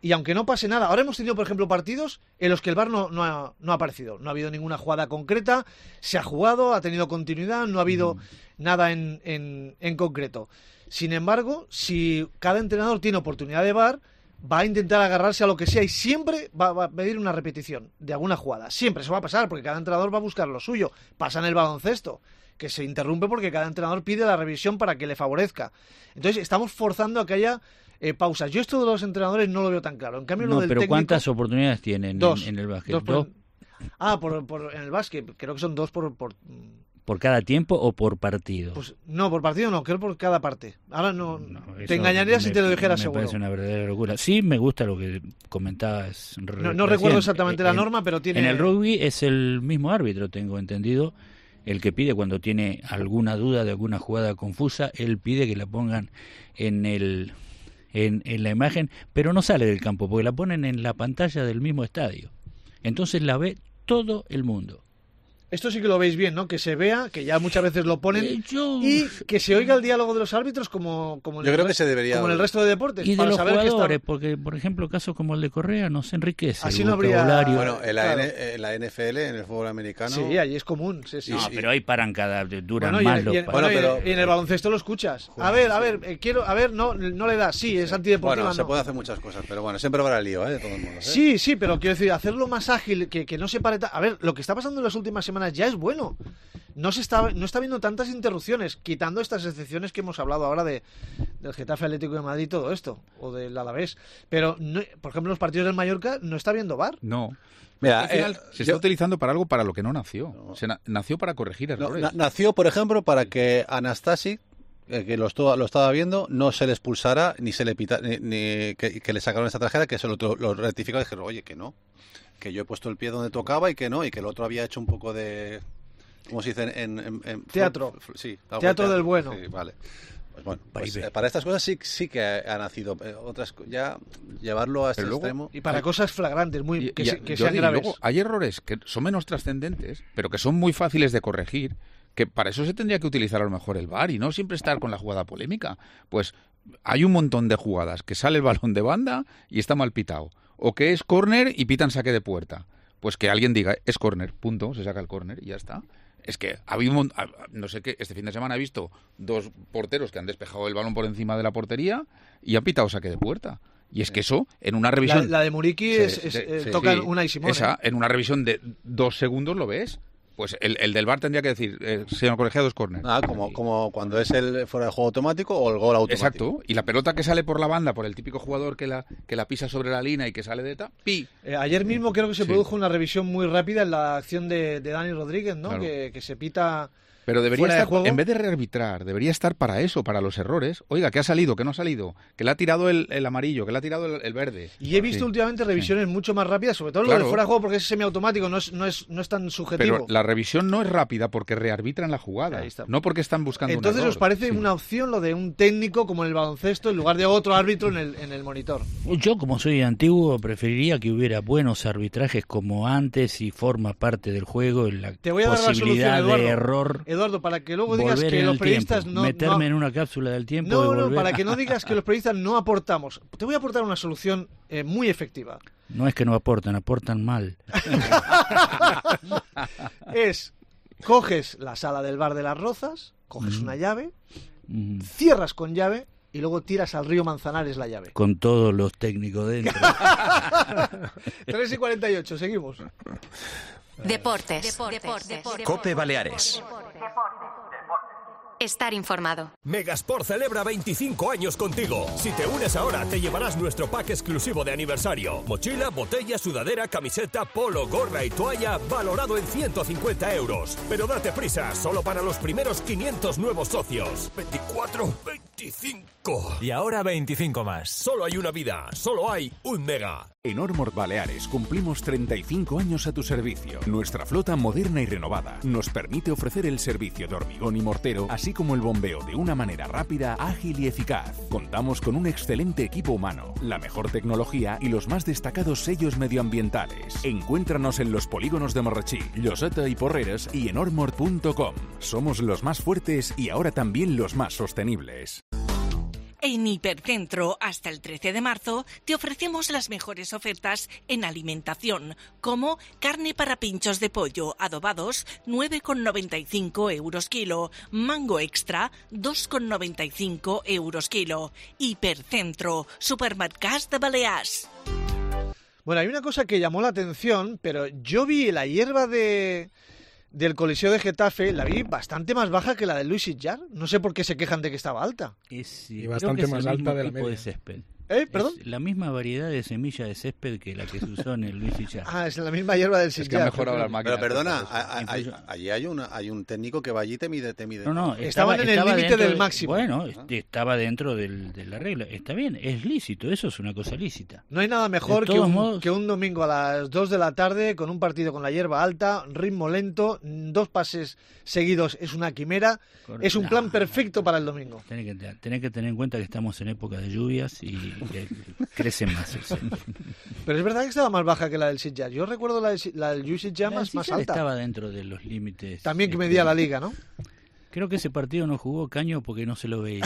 y aunque no pase nada, ahora hemos tenido, por ejemplo, partidos en los que el V A R no, no, ha, no ha aparecido, no ha habido ninguna jugada concreta, se ha jugado, ha tenido continuidad, no ha habido mm. nada en, en, en concreto. Sin embargo, si cada entrenador tiene oportunidad de V A R, va a intentar agarrarse a lo que sea y siempre va, va a pedir una repetición de alguna jugada. Siempre eso va a pasar porque cada entrenador va a buscar lo suyo. Pasa en el baloncesto, que se interrumpe porque cada entrenador pide la revisión para que le favorezca. Entonces estamos forzando a que haya eh, pausas. Yo esto de los entrenadores no lo veo tan claro. En cambio, no, lo del pero técnico, ¿cuántas oportunidades tienen dos, en, en el básquet? Dos por, ¿Dos? Ah, por, por, en el básquet creo que son dos por... por ¿Por cada tiempo o por partido? Pues no, por partido no, creo por cada parte. Ahora no, no te me, engañaría si te lo dijera me seguro. Me parece una verdadera locura. Sí, me gusta lo que comentabas. No, no recuerdo exactamente en, la norma, pero tiene... En el rugby es el mismo árbitro, tengo entendido, el que pide cuando tiene alguna duda de alguna jugada confusa, él pide que la pongan en el en, en la imagen, pero no sale del campo, porque la ponen en la pantalla del mismo estadio. Entonces la ve todo el mundo. Esto sí que lo veis bien, ¿no? Que se vea, que ya muchas veces lo ponen, eh, yo... y que se oiga el diálogo de los árbitros como, como, yo el, creo que se debería... como en el resto de deportes. Y de para los saber jugadores, está... porque, por ejemplo, casos como el de Correa nos enriquece Así el no habría... vocabulario. Bueno, en la, claro. N, en la N F L, en el fútbol americano... Sí, allí es común. Sí, sí, no, sí. pero ahí paran cada... duran bueno, más y en, los y en, bueno, pero, pero, y en el baloncesto lo escuchas. A ver, a ver, eh, quiero... A ver, no, no le das. Sí, es antideportiva, Bueno, no. se puede hacer muchas cosas, pero bueno, siempre habrá lío, ¿eh? De todos modos, ¿eh? Sí, sí, pero quiero decir, hacerlo más ágil, que, que no se pare... A ver, lo que está pasando en las últimas semanas ya es bueno. No se está, no está viendo tantas interrupciones, quitando estas excepciones que hemos hablado ahora de del Getafe Atlético de Madrid y todo esto, o del Alavés. Pero, no, por ejemplo, los partidos del Mallorca no está viendo V A R. No. Mira, al final, eh, se yo... está utilizando para algo para lo que no nació. No. Se na nació para corregir errores. No, na nació, por ejemplo, para que Anastasi, eh, que lo, estuvo, lo estaba viendo, no se le expulsara ni se le pita, ni, ni que, que le sacaron esta tarjeta, que se lo, lo rectificó y dijeron, oye, que no, que yo he puesto el pie donde tocaba y que no, y que el otro había hecho un poco de... ¿Cómo se dice en, en, en teatro? Sí, teatro, teatro del bueno. Sí, vale. Pues bueno, pues, eh, para estas cosas sí, sí que ha, ha nacido. Eh, otras ya llevarlo a este luego, extremo. Y para cosas flagrantes, muy y, que, y, se, que yo sean digo, graves. Luego, hay errores que son menos trascendentes, pero que son muy fáciles de corregir. Que para eso se tendría que utilizar a lo mejor el V A R y no siempre estar con la jugada polémica. Pues hay un montón de jugadas que sale el balón de banda y está mal pitado. O que es córner y pitan saque de puerta. Pues que alguien diga, es córner, punto, se saca el córner y ya está. Es que había un, no sé qué, este fin de semana he visto dos porteros que han despejado el balón por encima de la portería y han pitado saque de puerta. Y es que eso, en una revisión... La, la de Muriqui sí, es, sí, es, sí, eh, sí, toca sí. una y Simón. Esa, ¿eh? en una revisión de dos segundos lo ves. Pues el, el del V A R tendría que decir, eh, señor colegiado, es córner. Ah, como, como cuando es el fuera de juego automático o el gol automático. Exacto. Y la pelota que sale por la banda, por el típico jugador que la, que la pisa sobre la línea y que sale de eta, pi. Eh, ayer mismo creo que se sí. produjo una revisión muy rápida en la acción de, de Dani Rodríguez, ¿no? Claro. Que, que se pita... Pero debería fuera estar, de juego. En vez de rearbitrar, debería estar para eso, para los errores. Oiga, ¿qué ha salido? ¿Qué no ha salido? Que le ha tirado el, el amarillo, que le ha tirado el, el verde. Y he visto sí. últimamente revisiones sí. mucho más rápidas, sobre todo claro. lo del fuera de juego, porque es semiautomático, no es, no es, no es tan subjetivo. Pero la revisión no es rápida porque rearbitran la jugada, no porque están buscando Entonces, un error. ¿os parece sí. una opción lo de un técnico como en el baloncesto en lugar de otro árbitro en el, en el monitor? Yo, como soy antiguo, preferiría que hubiera buenos arbitrajes como antes y forma parte del juego en la Te voy a dar posibilidad la solución, Eduardo. de error. Eduardo, para que luego digas que los periodistas tiempo, no... meterme no, en una cápsula del tiempo No, y no, volver. para que no digas que los periodistas no aportamos. Te voy a aportar una solución eh, muy efectiva. No es que no aportan, aportan mal. Es, coges la sala del bar de las Rozas, coges Mm. una llave, Mm. cierras con llave y luego tiras al río Manzanares la llave. Con todos los técnicos dentro. tres y cuarenta y ocho, seguimos. Deportes. Deportes. Deportes. Cope Baleares. Estar informado. Megasport celebra veinticinco años contigo. Si te unes ahora, te llevarás nuestro pack exclusivo de aniversario. Mochila, botella, sudadera, camiseta, polo, gorra y toalla, valorado en ciento cincuenta euros. Pero date prisa, solo para los primeros quinientos nuevos socios. veinticuatro, veinticinco. Y ahora veinticinco más. Solo hay una vida, solo hay un Mega. En Ormor Baleares cumplimos treinta y cinco años a tu servicio. Nuestra flota moderna y renovada nos permite ofrecer el servicio de hormigón y mortero, así como el bombeo de una manera rápida, ágil y eficaz. Contamos con un excelente equipo humano, la mejor tecnología y los más destacados sellos medioambientales. Encuéntranos en los polígonos de Marrachí, Lloseta y Porreres y en ormor punto com. Somos los más fuertes y ahora también los más sostenibles. En Hipercentro, hasta el trece de marzo, te ofrecemos las mejores ofertas en alimentación, como carne para pinchos de pollo adobados, nueve con noventa y cinco euros kilo, mango extra, dos con noventa y cinco euros kilo. Hipercentro, supermercats de Balears. Bueno, hay una cosa que llamó la atención, pero yo vi la hierba de... del Coliseo de Getafe, la vi bastante más baja que la del Luis Sitjar. No sé por qué se quejan de que estaba alta. Es, y bastante más alta de la media. De césped. ¿Eh? ¿Perdón? Es la misma variedad de semilla de césped que la que se usó en el Luis Sitjar. Ah, es la misma hierba del Sitjar. Es que ha mejorado las máquinas. Pero perdona, a, a, a, allí hay, una, hay un técnico que va allí y te mide, te mide. No, no, estaban en el límite del máximo. Bueno, ah. estaba dentro del, de la regla. Está bien, es lícito, eso es una cosa lícita. No hay nada mejor que un, modos... que un domingo a las dos de la tarde con un partido con la hierba alta, ritmo lento, dos pases seguidos es una quimera. Correcto. Es un plan perfecto para el domingo. Tenés que, tenés que tener en cuenta que estamos en época de lluvias y que crecen más. Eso. Pero es verdad que estaba más baja que la del Sitjar. Yo recuerdo la, de, la del Luis Sitjar más, más alta. Estaba dentro de los límites. También que medía la liga, ¿no? Creo que ese partido no jugó Caño porque no se lo veía.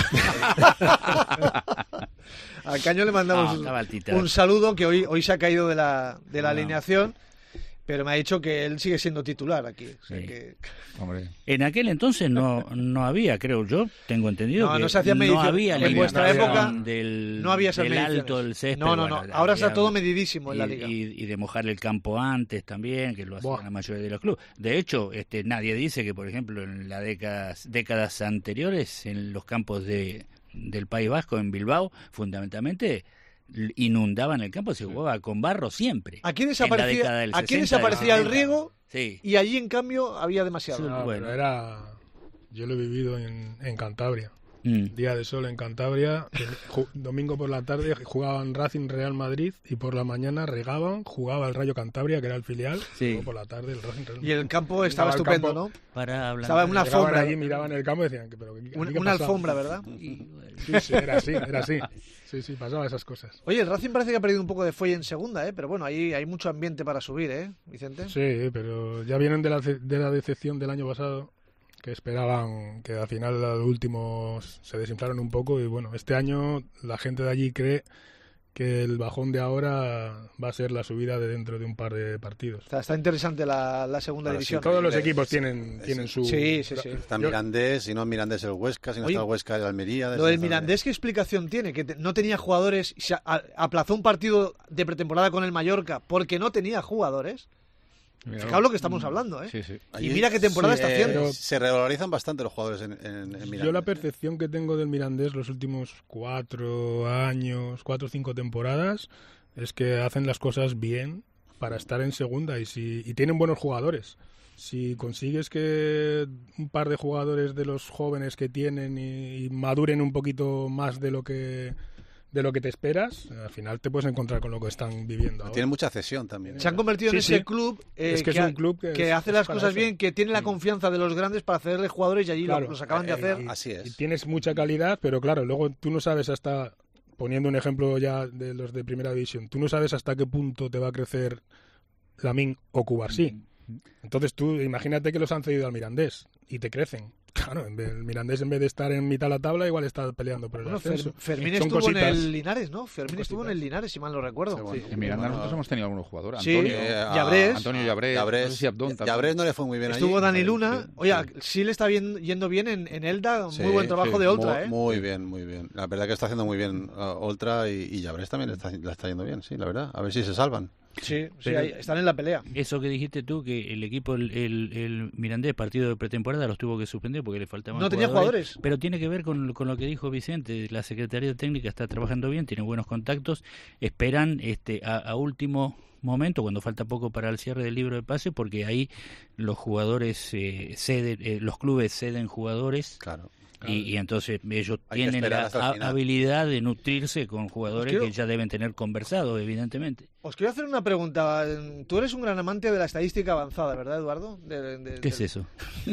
A Caño le mandamos no, un, un saludo que hoy, hoy se ha caído de la, de la no. alineación. Pero me ha dicho que él sigue siendo titular aquí. O sea sí. que... Hombre. En aquel entonces no no había, creo yo, tengo entendido no, que no, se hacía medición. No había en vuestra época del, no había esas del mediciones. alto del césped. No, no, no. Bueno, ahora había, está todo medidísimo en y, la liga. Y, y de mojar el campo antes también, que lo hacían Buah. la mayoría de los clubes. De hecho, este nadie dice que, por ejemplo, en las décadas, décadas anteriores, en los campos de del País Vasco, en Bilbao, fundamentalmente... inundaban el campo, se jugaba con barro siempre. Aquí desaparecía, aquí desaparecía el riego sí. y allí en cambio había demasiado. No, bueno. era, yo lo he vivido en, en Cantabria. Mm. Día de sol en Cantabria, domingo por la tarde jugaban Racing Real Madrid y por la mañana regaban, jugaba el Rayo Cantabria, que era el filial, sí. y luego por la tarde el Racing Real Madrid. Y el campo estaba, estaba estupendo, campo, ¿no? Para hablar. Estaba en una alfombra. Allí miraban el campo y decían, pero ¿qué, una, ¿qué una alfombra, ¿verdad? Sí, sí, era así, era así. Sí, sí, pasaban esas cosas. Oye, el Racing parece que ha perdido un poco de fuelle en segunda, ¿eh? Pero bueno, ahí hay mucho ambiente para subir, ¿eh, Vicente? Sí, pero ya vienen de la, de la decepción del año pasado, que esperaban que al final los últimos se desinflaron un poco y bueno, este año la gente de allí cree que el bajón de ahora va a ser la subida de dentro de un par de partidos. O sea, está interesante la, la segunda Ahora, división. Sí, todos los equipos tienen, tienen su... Sí, sí, sí. Está Mirandés, si no es Mirandés el Huesca, si no Oye, está el Huesca el Almería... Lo del Mirandés, ¿qué explicación tiene? Que te, no tenía jugadores, se aplazó un partido de pretemporada con el Mallorca porque no tenía jugadores. Mira, Fijaos lo que estamos hablando, ¿eh? Sí, sí. Y mira qué temporada sí, está eh, haciendo. Se revalorizan bastante los jugadores en, en, en Mirandés. Yo la percepción que tengo del Mirandés los últimos cuatro años, cuatro o cinco temporadas, es que hacen las cosas bien para estar en segunda y, si, y tienen buenos jugadores. Si consigues que un par de jugadores de los jóvenes que tienen y, y maduren un poquito más de lo que... de lo que te esperas, al final te puedes encontrar con lo que están viviendo ahora. Tiene mucha cesión también. ¿eh? Se han convertido sí, en sí. ese club, eh, es que, que, es un club que, que es, hace es las cosas eso. bien, que tiene la confianza de los grandes para cederle jugadores y allí claro, lo, los acaban de hacer. Y, Así es. Y tienes mucha calidad, pero claro, luego tú no sabes hasta, poniendo un ejemplo ya de los de primera división, tú no sabes hasta qué punto te va a crecer Lamine o Cubarsí. Entonces tú imagínate que los han cedido al Mirandés y te crecen. Claro, el Mirandés en vez de estar en mitad de la tabla igual está peleando por el bueno, ascenso. Fermín Son estuvo cositas. en el Linares, ¿no? Fermín estuvo en el Linares, si mal no recuerdo. Sí, bueno. Sí. En Miranda nosotros hemos tenido algunos jugadores. Sí, Antonio, Llabrés. Antonio Llabrés. Llabrés. No sé si Abdón también. Llabrés no le fue muy bien Estuvo allí. Dani Luna. Oye, sí le está bien, yendo bien en, en Elda. Sí, muy buen trabajo sí, de Oltra, muy, ¿eh? Muy bien, muy bien. La verdad que está haciendo muy bien uh, Oltra y, y Llabrés también le está, le está yendo bien, sí, la verdad. A ver si se salvan. Sí, sí ahí, están en la pelea. Eso que dijiste tú, que el equipo, el, el, el Mirandés, partido de pretemporada, los tuvo que suspender porque le faltaban no jugadores. No tenía jugadores. Pero tiene que ver con, con lo que dijo Vicente. La Secretaría Técnica está trabajando bien, tiene buenos contactos. Esperan este a, a último momento, cuando falta poco para el cierre del libro de pase, porque ahí los jugadores eh, ceden, eh, los clubes ceden jugadores. Claro. Y, y entonces ellos Hay tienen la habilidad de nutrirse con jugadores quiero, que ya deben tener conversado, evidentemente. Os quiero hacer una pregunta. Tú eres un gran amante de la estadística avanzada, ¿verdad, Eduardo? De, de, ¿Qué de... es eso?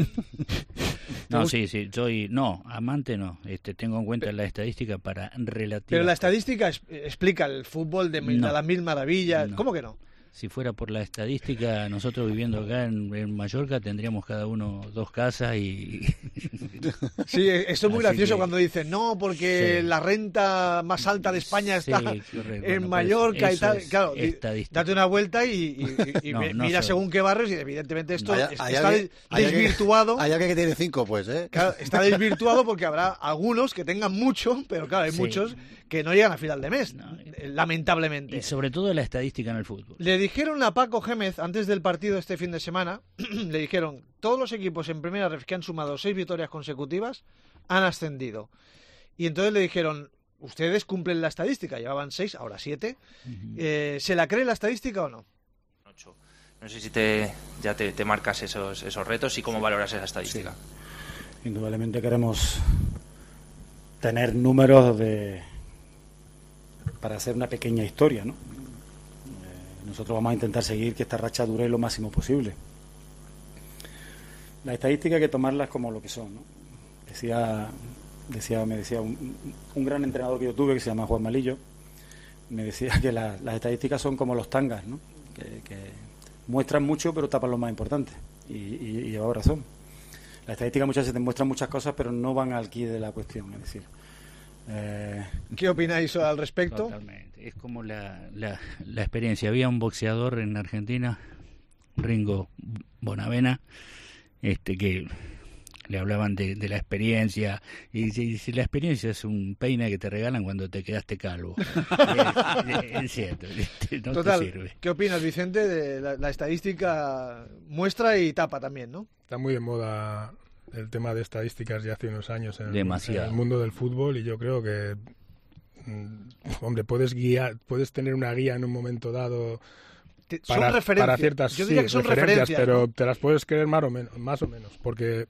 No, sí, sí, soy... No, amante no. Este, tengo en cuenta la estadística para relativamente... Pero la estadística es, explica el fútbol de, no. de las mil maravillas. No. ¿Cómo que no? Si fuera por la estadística, nosotros viviendo acá en, en Mallorca tendríamos cada uno dos casas y... Sí, esto es muy Así gracioso que- cuando dicen, no, porque Sí. la renta más alta de España Sí, está correcto. en Bueno, pues Mallorca y eso tal. es Claro, y estadística. date una vuelta y, y- y- y No, mi- no mira soy. según qué barrios y evidentemente esto Hay- es- hay está alguien- des- hay alguien- desvirtuado. Hay alguien que tiene cinco, pues, ¿eh? Claro, está desvirtuado porque habrá algunos que tengan mucho, pero claro, hay Sí. muchos que no llegan a final de mes, eh, lamentablemente. Y sobre todo la estadística en el fútbol. Le dijeron a Paco Gémez antes del partido este fin de semana, le dijeron, todos los equipos en primera ref que han sumado seis victorias consecutivas han ascendido. Y entonces le dijeron, ustedes cumplen la estadística, llevaban seis, ahora siete. Eh, ¿Se la cree la estadística o no? No sé si te, ya te, te marcas esos, esos retos y cómo valoras esa estadística. Indudablemente queremos tener números de para hacer una pequeña historia, ¿no? Eh, nosotros vamos a intentar seguir que esta racha dure lo máximo posible. Las estadísticas hay que tomarlas como lo que son, ¿no? Decía, decía, me decía un, un gran entrenador que yo tuve que se llama Juan Malillo, me decía que la- las estadísticas son como los tangas, ¿no? Que, que muestran mucho pero tapan lo más importante. Y, y, y llevaba razón. Las estadísticas muchas veces te muestran muchas cosas, pero no van al quid de la cuestión. Es decir, eh... ¿qué opináis al respecto? Totalmente. Es como la, la, la experiencia. Había un boxeador en Argentina, Ringo Bonavena, este que le hablaban de, de la experiencia, y si, si la experiencia es un peine que te regalan cuando te quedaste calvo. es, es- es cierto, no Total, te sirve. ¿qué opinas, Vicente? De la, la estadística muestra y tapa también, ¿no? Está muy de moda el tema de estadísticas ya hace unos años en el, Demasiado. en el mundo del fútbol, y yo creo que, mm, hombre, puedes guiar, puedes tener una guía en un momento dado Te- son para, referencias. para ciertas Yo diría sí, que son referencias, referencias, pero ¿no? te las puedes creer más o menos, más o menos, porque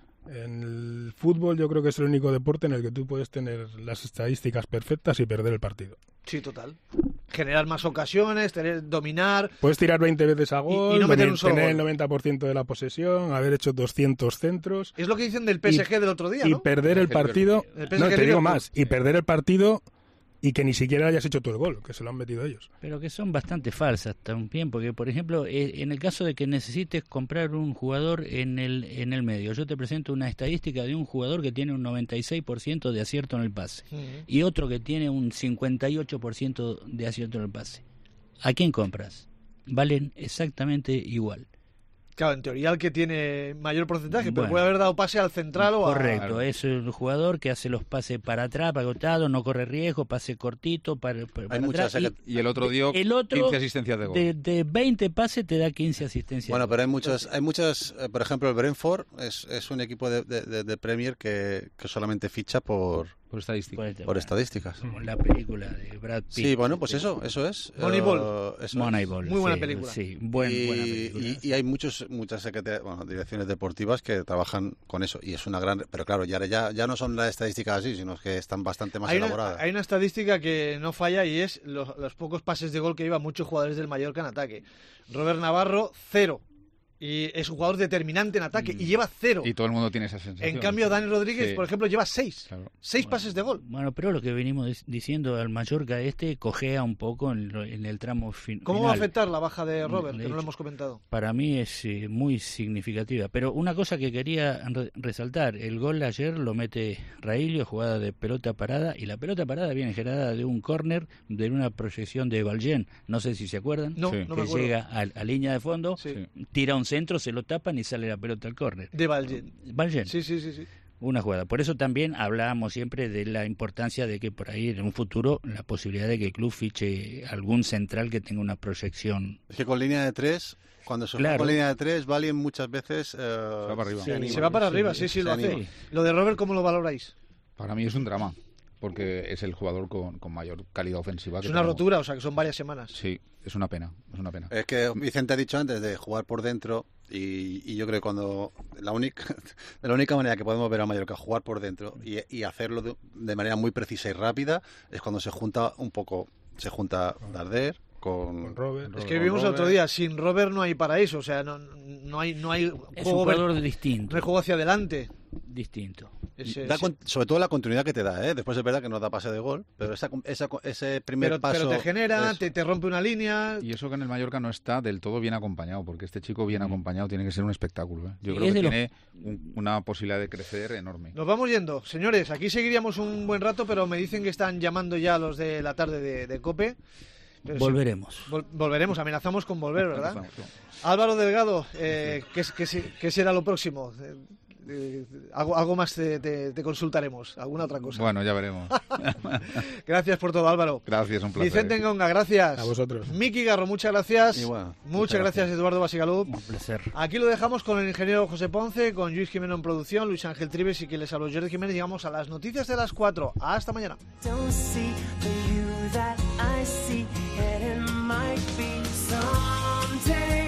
en el fútbol yo creo que es el único deporte en el que tú puedes tener las estadísticas perfectas y perder el partido. Sí, total. Generar más ocasiones, tener, dominar. Puedes tirar veinte veces a gol, y no meter domin- un solo tener gol. el noventa por ciento de la posesión, haber hecho doscientos centros Es lo que dicen del P S G y- del otro día, y ¿no? perder el partido. El P S G No, te digo Liverpool. más, y perder el partido y que ni siquiera hayas hecho tú el gol, que se lo han metido ellos. Pero que son bastante falsas también, porque por ejemplo, eh, en el caso de que necesites comprar un jugador en el en el medio, yo te presento una estadística de un jugador que tiene un noventa y seis por ciento de acierto en el pase Ujú. y otro que tiene un cincuenta y ocho por ciento de acierto en el pase. ¿A quién compras? Valen exactamente igual. Claro, en teoría el que tiene mayor porcentaje, pero Bueno. puede haber dado pase al central o a... Correcto, es el jugador que hace los pases para atrás, para costado, no corre riesgo, pase cortito, para, para Hay para muchas, atrás, y el otro dio el otro quince asistencias de gol. De, de veinte pases te da quince asistencias. Bueno, pero hay muchas, hay muchas, eh, por ejemplo, el Brentford es, es un equipo de, de, de- de Premier que, que solamente ficha por, por estadísticas. Por estadísticas. Como la película de Brad Pitt. Sí, bueno, pues eso, eso es. Moneyball. Eh, eso es. Moneyball, Muy buena sí, película. Sí, buen- y, buena película. y- y hay muchos, muchas secreta- bueno, direcciones deportivas que trabajan con eso y es una gran, pero claro, ya, ya, ya no son las estadísticas así, sino que están bastante más Hay una, elaboradas. hay una estadística que no falla y es los, los pocos pases de gol que llevan muchos jugadores del Mallorca en ataque. Robert Navarro, cero. Y es un jugador determinante en ataque y lleva cero. Y todo el mundo tiene esa sensación. En cambio, Dani Rodríguez, Sí. por ejemplo, lleva seis. Claro. Seis pases de gol. Bueno, pero lo que venimos dic- diciendo al Mallorca este cojea un poco en, lo- en el tramo fin- ¿Cómo final. va a afectar la baja de Robert? De Que no lo hecho, hemos comentado. Para mí es eh, muy significativa. Pero una cosa que quería re- resaltar, el gol de ayer lo mete Railio, jugada de pelota parada, y la pelota parada viene generada de un córner, de una proyección de Valjean, no sé si se acuerdan, No, que no me acuerdo. llega a, a línea de fondo, Sí. tira un centro, se lo tapan y sale la pelota al córner. De Valjean. Valjean. Sí, sí, sí, sí. Una jugada. Por eso también hablábamos siempre de la importancia de que por ahí en un futuro la posibilidad de que el club fiche algún central que tenga una proyección. Es que con línea de tres, cuando se juega Claro. con línea de tres, Valien muchas veces eh, se va para arriba. Se, anima. Se va para arriba, sí, sí, se lo hace. anima. Lo de Robert, ¿cómo lo valoráis? Para mí es un drama, porque es el jugador con, con mayor calidad ofensiva. Es que una tenemos. rotura, o sea que son varias semanas. Sí, es una pena, es una pena. Es que Vicente ha dicho antes de jugar por dentro y, y yo creo que cuando la única de la única manera que podemos ver a Mallorca jugar por dentro y, y hacerlo de, de manera muy precisa y rápida es cuando se junta un poco, se junta Darder con, Con Robert. Es que vimos el otro día, sin Robert no hay paraíso, o sea, no, no hay no hay Es juego un ver- jugador distinto. no hay juego hacia adelante. Distinto. Ese, da ese... con, sobre todo la continuidad que te da, ¿eh? Después es verdad que no da pase de gol, pero esa, esa, ese primer pero, paso... Pero te genera, te, te rompe una línea... Y eso que en el Mallorca no está del todo bien acompañado, porque este chico bien acompañado tiene que ser un espectáculo, ¿eh? Yo creo que tiene un, una posibilidad de crecer enorme. Nos vamos yendo. Señores, aquí seguiríamos un buen rato, pero me dicen que están llamando ya los de la tarde de, de COPE. Pero volveremos. Sí, vol volveremos, amenazamos con volver, ¿verdad? Álvaro Delgado, eh, ¿qué, qué, ¿qué será lo próximo? Eh, eh, algo, algo más te, te, te consultaremos, alguna otra cosa. Bueno, ya veremos. Gracias por todo, Álvaro. Gracias, un placer. Vicente Ngonga, gracias. A vosotros. Miki Garro, muchas gracias. Igual, muchas, muchas gracias, gracias, Eduardo Basigalú. Un placer. Aquí lo dejamos con el ingeniero José Ponce, con Luis Jimeno en producción, Luis Ángel Trives y quien les habló, Jordi Jiménez. Llegamos a las noticias de las cuatro. Hasta mañana. That I see, and it might be someday.